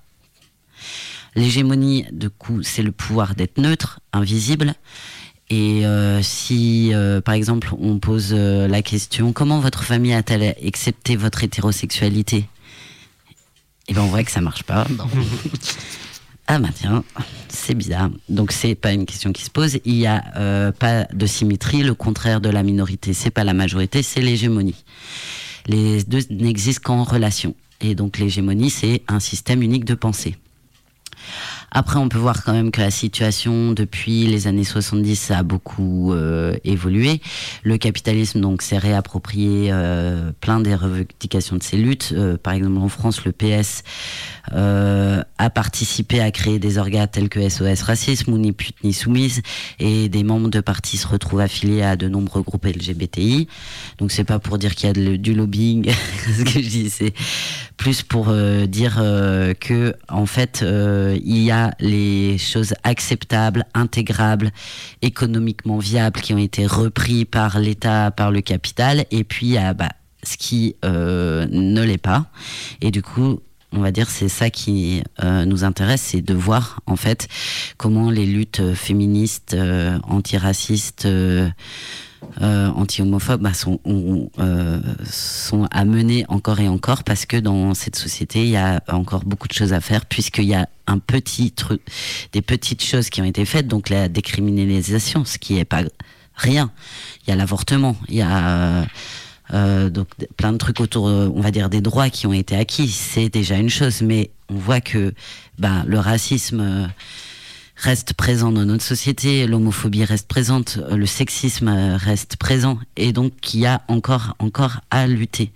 L'hégémonie, du coup, c'est le pouvoir d'être neutre, invisible. Et euh, si, euh, par exemple, on pose euh, la question « Comment votre famille a-t-elle accepté votre hétérosexualité ?» Eh bien, on voit que ça marche pas. Ah bah tiens, c'est bizarre. Donc, c'est pas une question qui se pose. Il n'y a euh, pas de symétrie. Le contraire de la minorité, c'est pas la majorité, c'est l'hégémonie. Les deux n'existent qu'en relation. Et donc, l'hégémonie, c'est un système unique de pensée. Après, on peut voir quand même que la situation depuis les années soixante-dix a beaucoup euh, évolué. Le capitalisme donc s'est réapproprié euh, plein des revendications de ces luttes. Euh, par exemple, en France, le P S euh, a participé à créer des organes tels que S O S Racisme ou Ni pute ni soumise, et des membres de partis se retrouvent affiliés à de nombreux groupes L G B T I. Donc, c'est pas pour dire qu'il y a de, du lobbying, ce que je dis, c'est plus pour euh, dire euh, que en fait, euh, il y a les choses acceptables, intégrables, économiquement viables qui ont été repris par l'État, par le capital, et puis il y a bah, ce qui euh, ne l'est pas. Et du coup, on va dire c'est ça qui euh, nous intéresse, c'est de voir en fait comment les luttes féministes, euh, antiracistes, euh, Euh, anti-homophobes bah, sont, on, euh, sont à mener encore et encore, parce que dans cette société il y a encore beaucoup de choses à faire, puisqu'il y a un petit truc, des petites choses qui ont été faites, donc la décriminalisation, ce qui est pas rien. Il y a l'avortement, il y a euh, donc plein de trucs autour, on va dire, des droits qui ont été acquis. C'est déjà une chose, mais on voit que bah, le racisme euh, reste présent dans notre société, l'homophobie reste présente, le sexisme reste présent, et donc il y a encore, encore à lutter.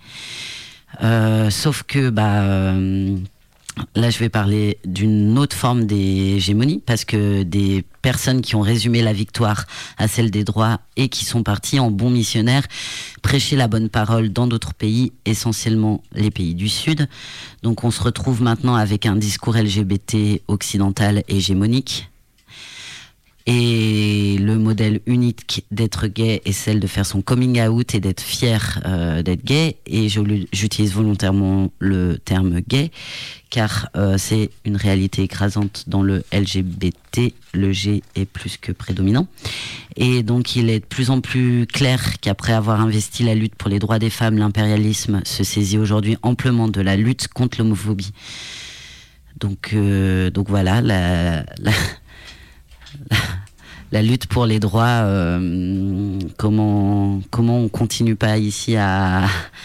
Euh, sauf que bah, euh, là je vais parler d'une autre forme d'hégémonie, parce que des personnes qui ont résumé la victoire à celle des droits et qui sont partis en bons missionnaires prêcher la bonne parole dans d'autres pays, essentiellement les pays du Sud. Donc on se retrouve maintenant avec un discours L G B T occidental hégémonique. Et le modèle unique d'être gay est celle de faire son coming out et d'être fier euh, d'être gay. Et je, j'utilise volontairement le terme gay, car euh, c'est une réalité écrasante dans le L G B T. Le G est plus que prédominant. Et donc il est de plus en plus clair qu'après avoir investi la lutte pour les droits des femmes, l'impérialisme se saisit aujourd'hui amplement de la lutte contre l'homophobie. Donc, euh, donc voilà, la... la La, la lutte pour les droits, euh, comment, comment on continue pas ici à,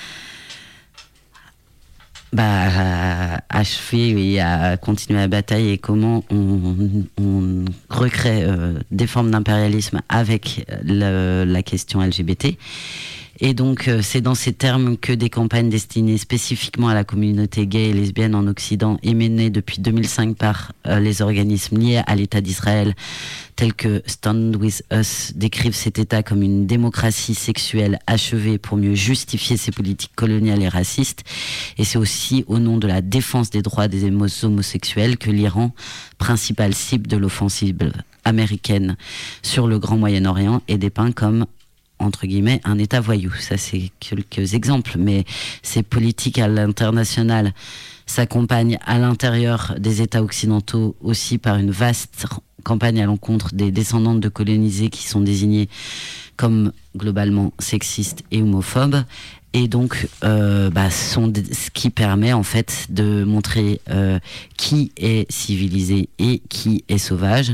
bah, à achever et à continuer la bataille, et comment on, on recrée euh, des formes d'impérialisme avec le, la question L G B T. Et donc, euh, c'est dans ces termes que des campagnes destinées spécifiquement à la communauté gay et lesbienne en Occident et menées depuis deux mille cinq par euh, les organismes liés à l'État d'Israël, tels que Stand With Us, décrivent cet État comme une démocratie sexuelle achevée pour mieux justifier ses politiques coloniales et racistes. Et c'est aussi au nom de la défense des droits des homosexuels que l'Iran, principale cible de l'offensive américaine sur le Grand Moyen-Orient, est dépeint comme entre guillemets, un État voyou. Ça, c'est quelques exemples, mais ces politiques à l'international s'accompagnent à l'intérieur des États occidentaux aussi par une vaste campagne à l'encontre des descendantes de colonisés qui sont désignés comme globalement sexistes et homophobes. Et donc, euh, bah, sont d- ce qui permet en fait de montrer euh, qui est civilisé et qui est sauvage,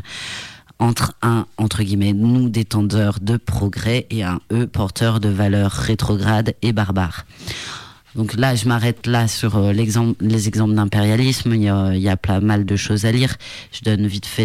entre un, entre guillemets, nous détenteurs de progrès et un eux porteurs de valeurs rétrogrades et barbares. Donc là, je m'arrête là sur euh, l'exemple, les exemples d'impérialisme. Il y a, il y a pas mal de choses à lire. Je donne vite fait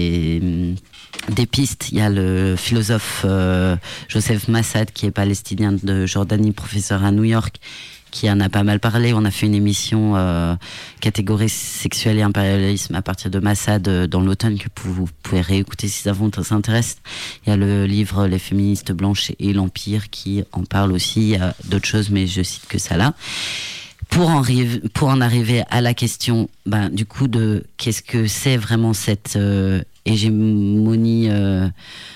des, des pistes. Il y a le philosophe euh, Joseph Massad, qui est palestinien de Jordanie, professeur à New York, qui en a pas mal parlé. On a fait une émission euh, catégorie sexuelle et impérialisme à partir de Massad euh, dans l'automne, que vous pouvez réécouter si ça vous intéresse. Il y a le livre Les féministes blanches et l'Empire qui en parle aussi. Il y a d'autres choses, mais je cite que ça là. Pour en, rive, pour en arriver à la question ben, du coup de qu'est-ce que c'est vraiment cette euh, hégémonie euh,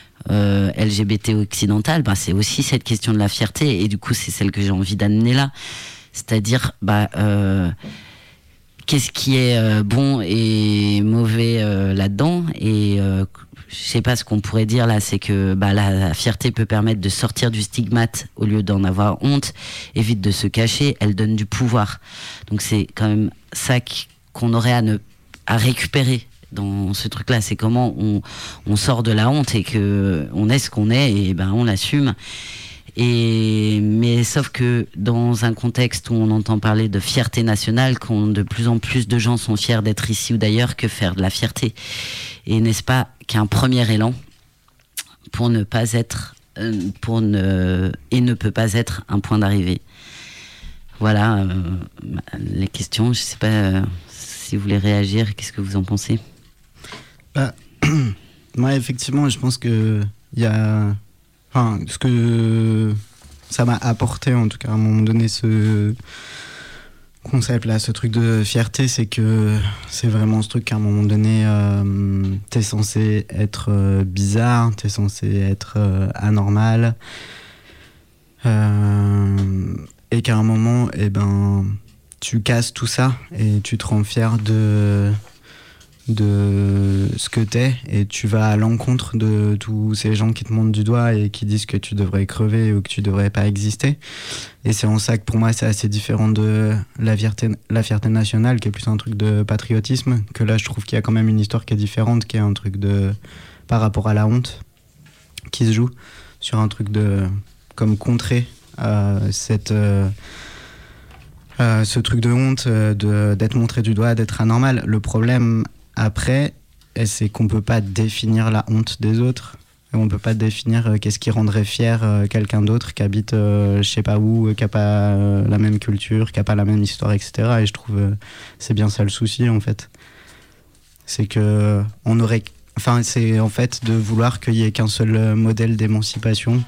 Euh, L G B T occidentale, bah, c'est aussi cette question de la fierté, et du coup c'est celle que j'ai envie d'amener là, c'est-à-dire bah, euh, qu'est-ce qui est euh, bon et mauvais euh, là-dedans, et euh, je sais pas, ce qu'on pourrait dire là, c'est que bah, la, la fierté peut permettre de sortir du stigmate au lieu d'en avoir honte, évite de se cacher, elle donne du pouvoir, donc c'est quand même ça qu'on aurait à, ne, à récupérer dans ce truc-là, c'est comment on, on sort de la honte et que on est ce qu'on est, et ben on l'assume. Et mais sauf que dans un contexte où on entend parler de fierté nationale, quand de plus en plus de gens sont fiers d'être ici ou d'ailleurs, que faire de la fierté? Et n'est-ce pas qu'un premier élan pour ne pas être, pour ne et ne peut pas être un point d'arrivée. Voilà euh, les questions. Je sais pas euh, si vous voulez réagir. Qu'est-ce que vous en pensez? Bah, moi, effectivement, je pense que il y a, enfin, ce que ça m'a apporté, en tout cas, à un moment donné, ce concept-là, ce truc de fierté, c'est que c'est vraiment ce truc qu'à un moment donné, euh, t'es censé être euh, bizarre, t'es censé être euh, anormal, euh, et qu'à un moment, eh ben, tu casses tout ça et tu te rends fier de de ce que t'es, et tu vas à l'encontre de tous ces gens qui te montrent du doigt et qui disent que tu devrais crever ou que tu devrais pas exister. Et c'est en ça que pour moi c'est assez différent de la fierté, la fierté nationale, qui est plus un truc de patriotisme, que là je trouve qu'il y a quand même une histoire qui est différente, qui est un truc de par rapport à la honte qui se joue sur un truc de comme contrer euh, cette euh, euh, ce truc de honte, euh, de, d'être montré du doigt, d'être anormal. Le problème après, c'est qu'on peut pas définir la honte des autres. On peut pas définir euh, qu'est-ce qui rendrait fier euh, quelqu'un d'autre qui habite euh, je sais pas où, euh, qui a pas euh, la même culture, qui a pas la même histoire, et cetera. Et je trouve euh, c'est bien ça le souci en fait. C'est que on aurait, enfin c'est en fait de vouloir qu'il y ait qu'un seul modèle d'émancipation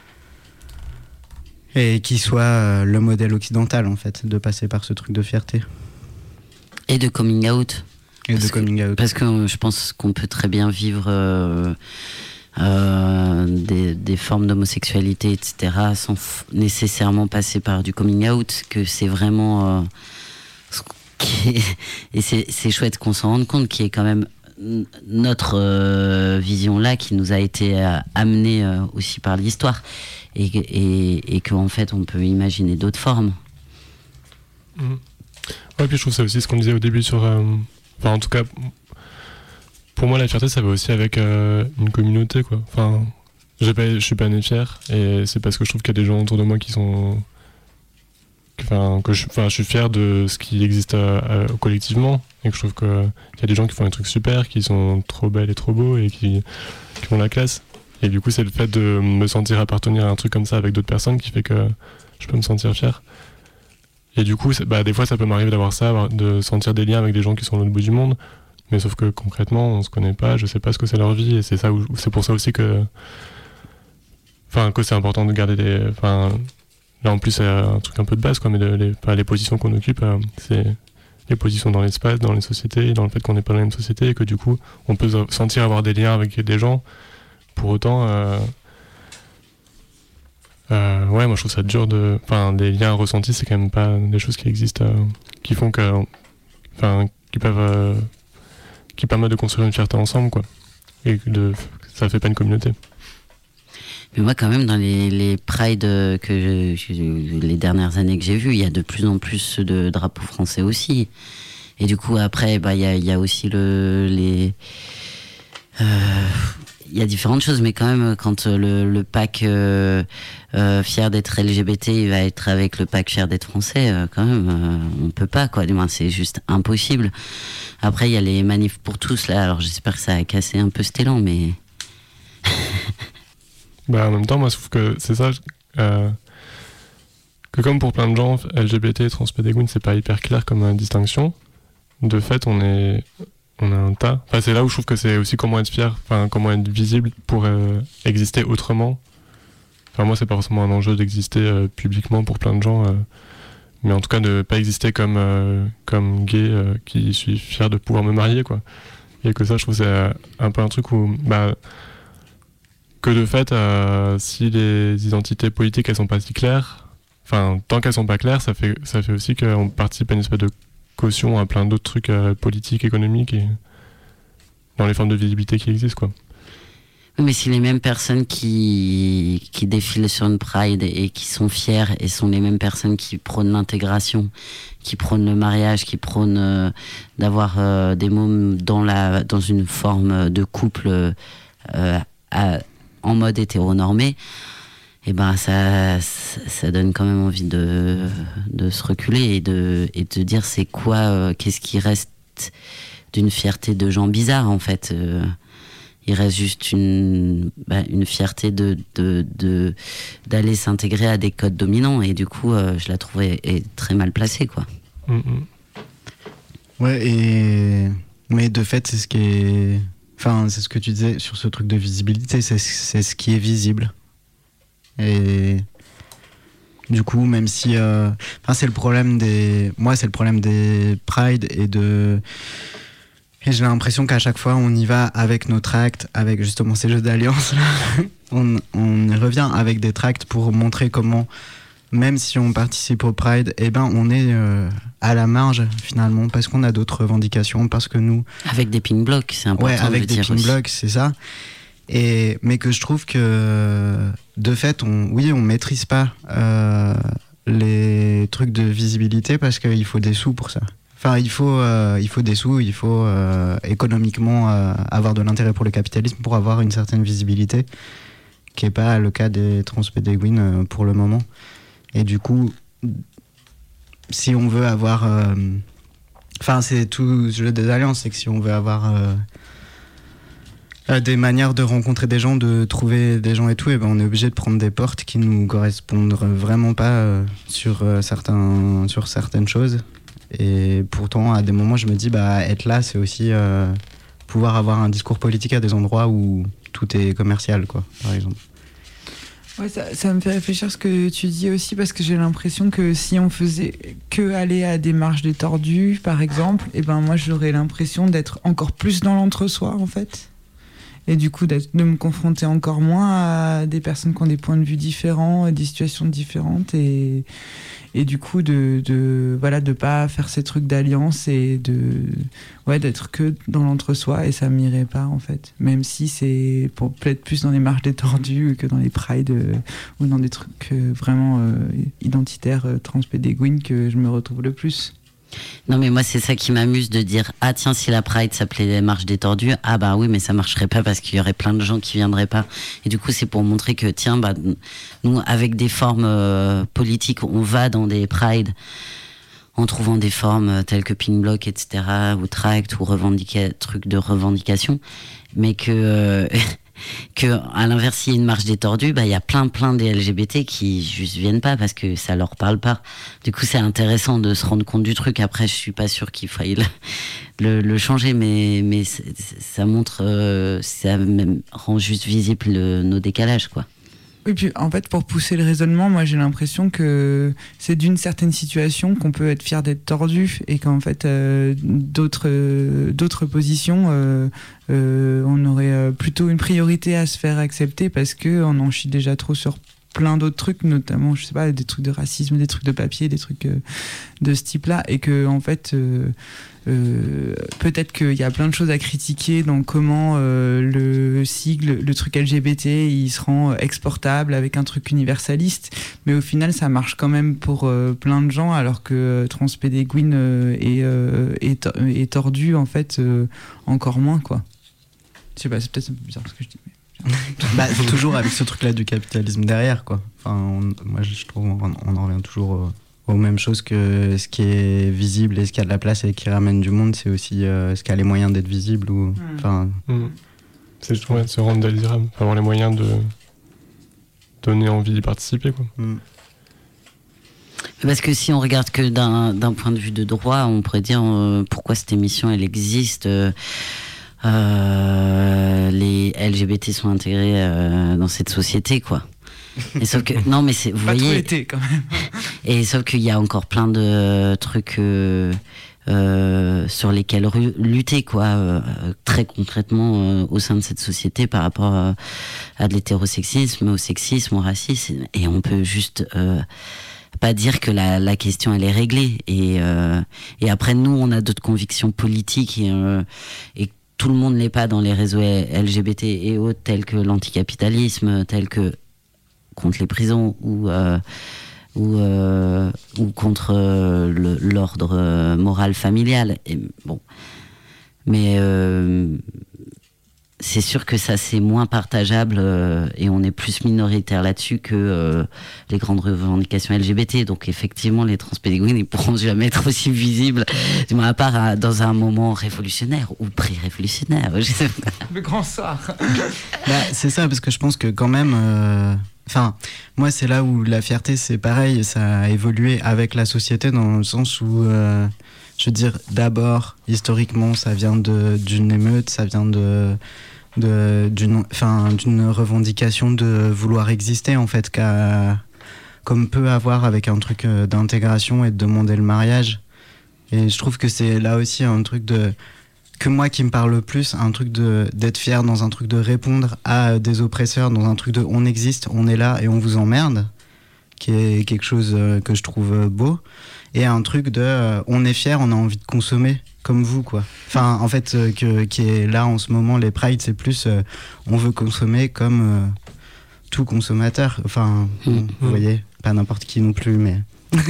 et qui soit euh, le modèle occidental en fait, de passer par ce truc de fierté. Et de coming out. Et de coming out. Parce que je pense qu'on peut très bien vivre euh, euh, des, des formes d'homosexualité, et cetera, sans f- nécessairement passer par du coming out, que c'est vraiment... Euh, ce qui est, et c'est, c'est chouette qu'on s'en rende compte, qui est quand même notre euh, vision là, qui nous a été euh, amenée euh, aussi par l'histoire, et, et, et qu'en fait on peut imaginer d'autres formes. Mmh. Ouais, puis je trouve ça aussi ce qu'on disait au début sur... Euh, enfin, en tout cas, pour moi, la fierté, ça va aussi avec euh, une communauté, quoi. Enfin, j'ai pas, je suis pas né fier, et c'est parce que je trouve qu'il y a des gens autour de moi qui sont... Enfin, que je, enfin, je suis fier de ce qui existe euh, euh, collectivement, et que je trouve qu'il y a des gens qui font des trucs super, qui sont trop belles et trop beaux, et qui, qui ont la classe. Et du coup, c'est le fait de me sentir appartenir à un truc comme ça avec d'autres personnes qui fait que je peux me sentir fier. Et du coup, bah, des fois, ça peut m'arriver d'avoir ça, de sentir des liens avec des gens qui sont à l'autre bout du monde. Mais sauf que concrètement, on se connaît pas, je sais pas ce que c'est leur vie. Et c'est ça où, c'est pour ça aussi que, enfin, que c'est important de garder des, enfin, là en plus, c'est un truc un peu de base, quoi. Mais de, les, enfin, les positions qu'on occupe, euh, c'est les positions dans l'espace, dans les sociétés, dans le fait qu'on n'est pas dans la même société, et que du coup, on peut sentir avoir des liens avec des gens. Pour autant. Euh, Euh, ouais, moi je trouve ça dur de. Enfin, des liens ressentis, c'est quand même pas des choses qui existent, euh, qui font que. Enfin, qui peuvent. Euh, qui permettent de construire une fierté ensemble, quoi. Et de, ça fait pas une communauté. Mais moi, quand même, dans les, les prides que je, les dernières années que j'ai vues, il y a de plus en plus de drapeaux français aussi. Et du coup, après, bah, il y a, il y a aussi le. Les. Euh, Il y a différentes choses, mais quand même, quand le, le pack euh, euh, fier d'être L G B T il va être avec le pack fier d'être français, euh, quand même, euh, on peut pas, quoi. Du moins, c'est juste impossible. Après, il y a les manifs pour tous, là. Alors, j'espère que ça a cassé un peu cet élan, mais... bah, en même temps, moi, je trouve que c'est ça... Euh, que comme pour plein de gens, L G B T et trans-pédégoune, c'est pas hyper clair comme euh, distinction. De fait, on est... On a un tas. Enfin, c'est là où je trouve que c'est aussi comment être fier, enfin, comment être visible pour euh, exister autrement. Enfin, moi, c'est pas forcément un enjeu d'exister euh, publiquement pour plein de gens, euh, mais en tout cas, de pas exister comme, euh, comme gay, euh, qui suis fier de pouvoir me marier, quoi. Et que ça, je trouve que c'est un peu un truc où, bah, que de fait, euh, si les identités politiques, elles sont pas si claires, enfin, tant qu'elles sont pas claires, ça fait, ça fait aussi qu'on participe à une espèce de caution à plein d'autres trucs euh, politiques, économiques et dans les formes de visibilité qui existent, quoi. Oui, mais si les mêmes personnes qui, qui défilent sur une Pride et qui sont fières et sont les mêmes personnes qui prônent l'intégration, qui prônent le mariage, qui prônent euh, d'avoir euh, des mômes dans, la, dans une forme de couple euh, à, en mode hétéronormé, et ben ça, ça, ça donne quand même envie de, de se reculer et de, et de dire c'est quoi, euh, qu'est-ce qui reste d'une fierté de gens bizarres, en fait. Euh, il reste juste une, bah, une fierté de, de, de, d'aller s'intégrer à des codes dominants, et du coup, euh, je la trouvais très mal placée, quoi. Mm-hmm. Ouais, et... mais de fait, c'est ce qui est... Enfin, c'est ce que tu disais sur ce truc de visibilité, c'est, c'est ce qui est visible. Et du coup, même si, euh... enfin, c'est le problème des, moi, c'est le problème des Pride et de, et j'ai l'impression qu'à chaque fois, on y va avec nos tracts, avec justement ces jeux d'alliance. on, on y revient avec des tracts pour montrer comment, même si on participe au Pride, eh ben, on est euh, à la marge finalement parce qu'on a d'autres revendications, parce que nous. Avec des pin blocks, c'est important. Ouais, avec de des dire pin blocks, c'est ça. Et, mais que je trouve que, de fait, on, oui, on maîtrise pas euh, les trucs de visibilité parce qu'il faut des sous pour ça. Enfin, il faut, euh, il faut des sous, il faut euh, économiquement euh, avoir de l'intérêt pour le capitalisme pour avoir une certaine visibilité, qui n'est pas le cas des trans-pédégoïnes euh, pour le moment. Et du coup, si on veut avoir... Enfin, euh, c'est tout le jeu des alliances, c'est que si on veut avoir... Euh, des manières de rencontrer des gens, de trouver des gens et tout, et ben on est obligé de prendre des portes qui nous correspondent vraiment pas euh, sur, euh, certains, sur certaines choses. Et pourtant, à des moments, je me dis, bah, être là, c'est aussi euh, pouvoir avoir un discours politique à des endroits où tout est commercial, quoi, par exemple. Ouais, ça, ça me fait réfléchir ce que tu dis aussi, parce que j'ai l'impression que si on faisait que aller à des marches des tordus, par exemple, et ben moi j'aurais l'impression d'être encore plus dans l'entre-soi en fait. Et du coup, de me confronter encore moins à des personnes qui ont des points de vue différents, des situations différentes, et, et du coup, de, de, voilà, de pas faire ces trucs d'alliance et de, ouais, d'être que dans l'entre-soi, et ça m'irait pas, en fait. Même si c'est pour peut-être plus dans les marches des tordus que dans les prides, euh, ou dans des trucs euh, vraiment euh, identitaires, euh, transpédéguines, que je me retrouve le plus. Non, mais moi, c'est ça qui m'amuse de dire, ah tiens, si la Pride s'appelait les marches des tordus, ah bah oui, mais ça marcherait pas parce qu'il y aurait plein de gens qui viendraient pas. Et du coup, c'est pour montrer que, tiens, bah, nous, avec des formes euh, politiques, on va dans des Prides en trouvant des formes telles que Pink Bloc, et cetera, ou Tract, ou revendica- trucs de revendication, mais que... Euh, que à l'inverse, s'il y a une marche des tordus, bah il y a plein plein des L G B T qui juste viennent pas parce que ça leur parle pas. Du coup, c'est intéressant de se rendre compte du truc. Après, je suis pas sûre qu'il faille le, le, le changer, mais mais ça montre, euh, ça même rend juste visible le, nos décalages, quoi. Oui, puis en fait, pour pousser le raisonnement, moi j'ai l'impression que c'est d'une certaine situation qu'on peut être fier d'être tordu, et qu'en fait, euh, d'autres, euh, d'autres positions, euh, euh, on aurait plutôt une priorité à se faire accepter parce qu'on en chie déjà trop sur plein d'autres trucs, notamment, je sais pas, des trucs de racisme, des trucs de papier, des trucs euh, de ce type-là, et que en fait, euh, euh, peut-être qu'il y a plein de choses à critiquer dans comment euh, le sigle, le truc L G B T, il se rend exportable avec un truc universaliste, mais au final, ça marche quand même pour euh, plein de gens, alors que euh, transpédéguine euh, et, euh, et, to- et tordu, en fait, euh, encore moins, quoi. Je sais pas, c'est peut-être un peu bizarre ce que je dis, mais... bah, toujours avec ce truc-là du capitalisme derrière, quoi. Enfin, on, moi, je trouve on, on en revient toujours aux, aux mêmes choses, que ce qui est visible et ce qui a de la place et qui ramène du monde, c'est aussi euh, ce qui a les moyens d'être visible. Ou, enfin, mmh. C'est juste ouais, de se rendre désirable, avoir les moyens de donner envie d'y participer, quoi. Mmh. Parce que si on regarde que d'un, d'un point de vue de droit, on pourrait dire euh, pourquoi cette émission elle existe. Euh, Euh, les L G B T sont intégrés euh, dans cette société, quoi. Et sauf que non, mais c'est, vous pas voyez, trop été, quand même. Et sauf qu'il y a encore plein de trucs euh, euh, sur lesquels ru- lutter, quoi, euh, très concrètement euh, au sein de cette société par rapport à, à de l'hétérosexisme, au sexisme, au racisme, et on peut juste euh, pas dire que la, la question elle est réglée. Et euh, et après nous, on a d'autres convictions politiques et euh, et tout le monde n'est pas dans les réseaux L G B T et autres, tels que l'anticapitalisme, tels que contre les prisons ou, euh, ou, euh, ou contre euh, le, l'ordre euh, moral familial. Et, bon. Mais euh, c'est sûr que ça, c'est moins partageable euh, et on est plus minoritaire là-dessus que euh, les grandes revendications L G B T. Donc effectivement, les transpédéguines, ils pourront jamais être aussi visibles, du moins à part à, dans un moment révolutionnaire ou pré-révolutionnaire. Le grand soir. Bah, c'est ça, parce que je pense que quand même... Enfin, euh, moi, c'est là où la fierté, c'est pareil, ça a évolué avec la société, dans le sens où... Euh, je veux dire, d'abord, historiquement, ça vient de, d'une émeute, ça vient de... De, d'une, enfin, d'une revendication de vouloir exister, en fait, qu'à, comme peut avoir avec un truc d'intégration et de demander le mariage. Et je trouve que c'est là aussi un truc de, que moi qui me parle le plus, un truc de, d'être fier dans un truc de répondre à des oppresseurs, dans un truc de on existe, on est là et on vous emmerde, qui est quelque chose que je trouve beau. Et un truc de euh, on est fier, on a envie de consommer comme vous, quoi. Enfin, en fait, euh, que, qui est là en ce moment, les Pride, c'est plus euh, on veut consommer comme euh, tout consommateur. Enfin, bon, mmh. Vous voyez, pas n'importe qui non plus, mais.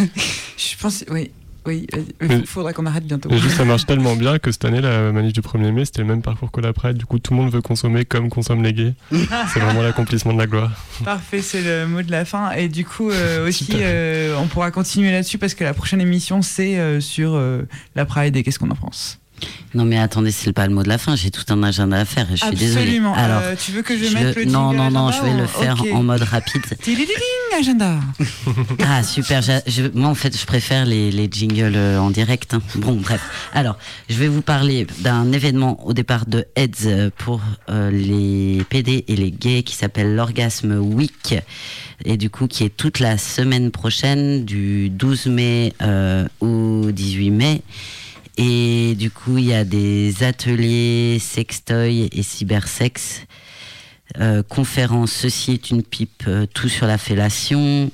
Je pense, oui. Oui, il faudrait qu'on arrête bientôt. Et juste, ça marche tellement bien que cette année, la manif du premier mai, c'était le même parcours que la Pride. Du coup, tout le monde veut consommer comme consomment les gays. C'est vraiment l'accomplissement de la gloire. Parfait, c'est le mot de la fin. Et du coup, euh, aussi, euh, on pourra continuer là-dessus parce que la prochaine émission, c'est euh, sur euh, la Pride et qu'est-ce qu'on en pense. Non mais attendez, c'est pas le mot de la fin, j'ai tout un agenda à faire et je suis Absolument. désolée. Alors, euh, tu veux que je, je mette le Non, non, non, agenda, je vais le faire okay. en mode rapide. agenda. Ah super, je, je, moi en fait je préfère les, les jingles en direct. Hein. Bon bref, alors je vais vous parler d'un événement au départ de AIDS pour euh, les P D et les gays qui s'appelle l'Orgasme Week et du coup qui est toute la semaine prochaine du douze mai euh, au dix-huit mai. Et du coup il y a des ateliers sextoy et cybersex. Euh, conférence, ceci est une pipe, euh, tout sur la fellation,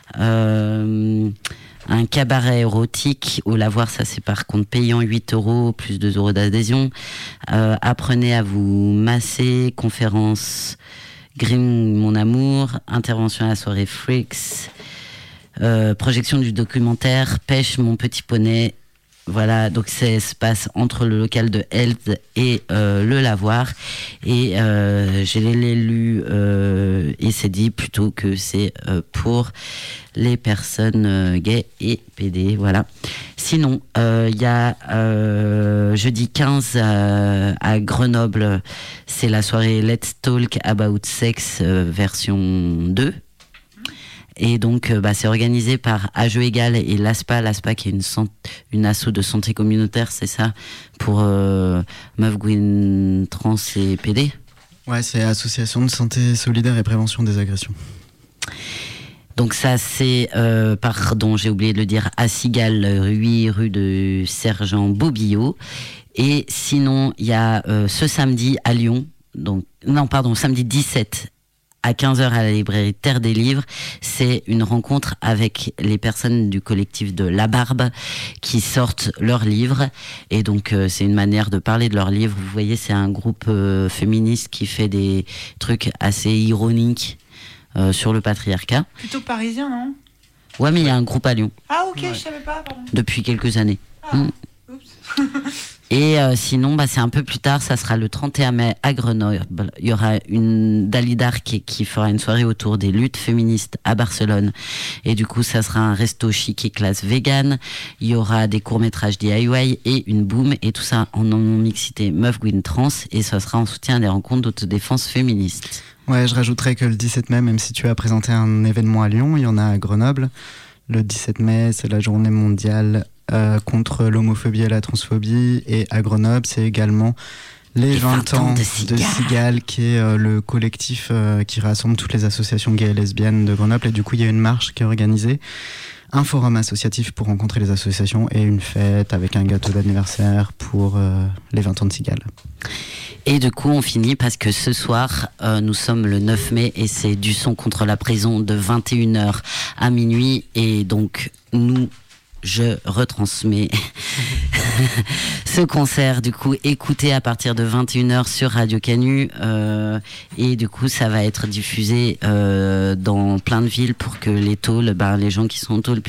euh, un cabaret érotique, au lavoir, ça c'est par contre payant huit euros, plus deux euros d'adhésion, euh, apprenez à vous masser, conférence Green mon amour, intervention à la soirée Freaks, euh, projection du documentaire Pêche mon petit poney. Voilà, donc ça se passe entre le local de Health et euh, le lavoir. Et euh, j'ai lu euh, et c'est dit plutôt que c'est euh, pour les personnes euh, gays et P D. Voilà. Sinon, il euh, y a euh, jeudi quinze euh, à Grenoble, c'est la soirée Let's Talk About Sex euh, version deux. Et donc, euh, bah, c'est organisé par A Jeu Égal et l'ASPA, l'ASPA qui est une, sant- une asso de santé communautaire, c'est ça, pour euh, meufs, gouines, trans et P D. Ouais, c'est Association de santé solidaire et prévention des agressions. Donc ça, c'est, euh, pardon, j'ai oublié de le dire, à Cigales, huit rue de Sergent Bobillot. Et sinon, il y a euh, ce samedi à Lyon, donc non, pardon, samedi dix-sept à quinze heures à la librairie Terre des Livres, c'est une rencontre avec les personnes du collectif de La Barbe qui sortent leurs livres. Et donc, euh, c'est une manière de parler de leurs livres. Vous voyez, c'est un groupe euh, féministe qui fait des trucs assez ironiques euh, sur le patriarcat. Plutôt parisien, non ? Ouais, mais il y a un groupe à Lyon. Ah, ok, ouais. Je savais pas, pardon. Depuis quelques années. Ah, mmh. oups. Et euh, sinon, bah, c'est un peu plus tard, ça sera le trente et un mai à Grenoble. Il y aura une Dalidar qui, qui fera une soirée autour des luttes féministes à Barcelone. Et du coup, ça sera un resto chic et classe vegan. Il y aura des courts-métrages D I Y et une boom. Et tout ça en non-mixité meuf, gouine, trans. Et ça sera en soutien à des rencontres d'autodéfense féministes. Ouais, je rajouterais que le dix-sept mai, même si tu as présenté un événement à Lyon, il y en a à Grenoble. Le dix-sept mai, c'est la journée mondiale Euh, contre l'homophobie et la transphobie, et à Grenoble c'est également les vingt ans de Cigales, de Cigales qui est euh, le collectif euh, qui rassemble toutes les associations gays et lesbiennes de Grenoble, et du coup il y a une marche qui est organisée, un forum associatif pour rencontrer les associations et une fête avec un gâteau d'anniversaire pour euh, les vingt ans de Cigales. Et du coup, on finit parce que ce soir, euh, nous sommes le neuf mai et c'est du son contre la prison de vingt et une heures à minuit, et donc nous je retransmets ce concert, du coup, écoutez à partir de vingt et une heures sur Radio Canu, euh, et du coup, ça va être diffusé euh, dans plein de villes pour que les tôles, ben, les gens qui sont en tôle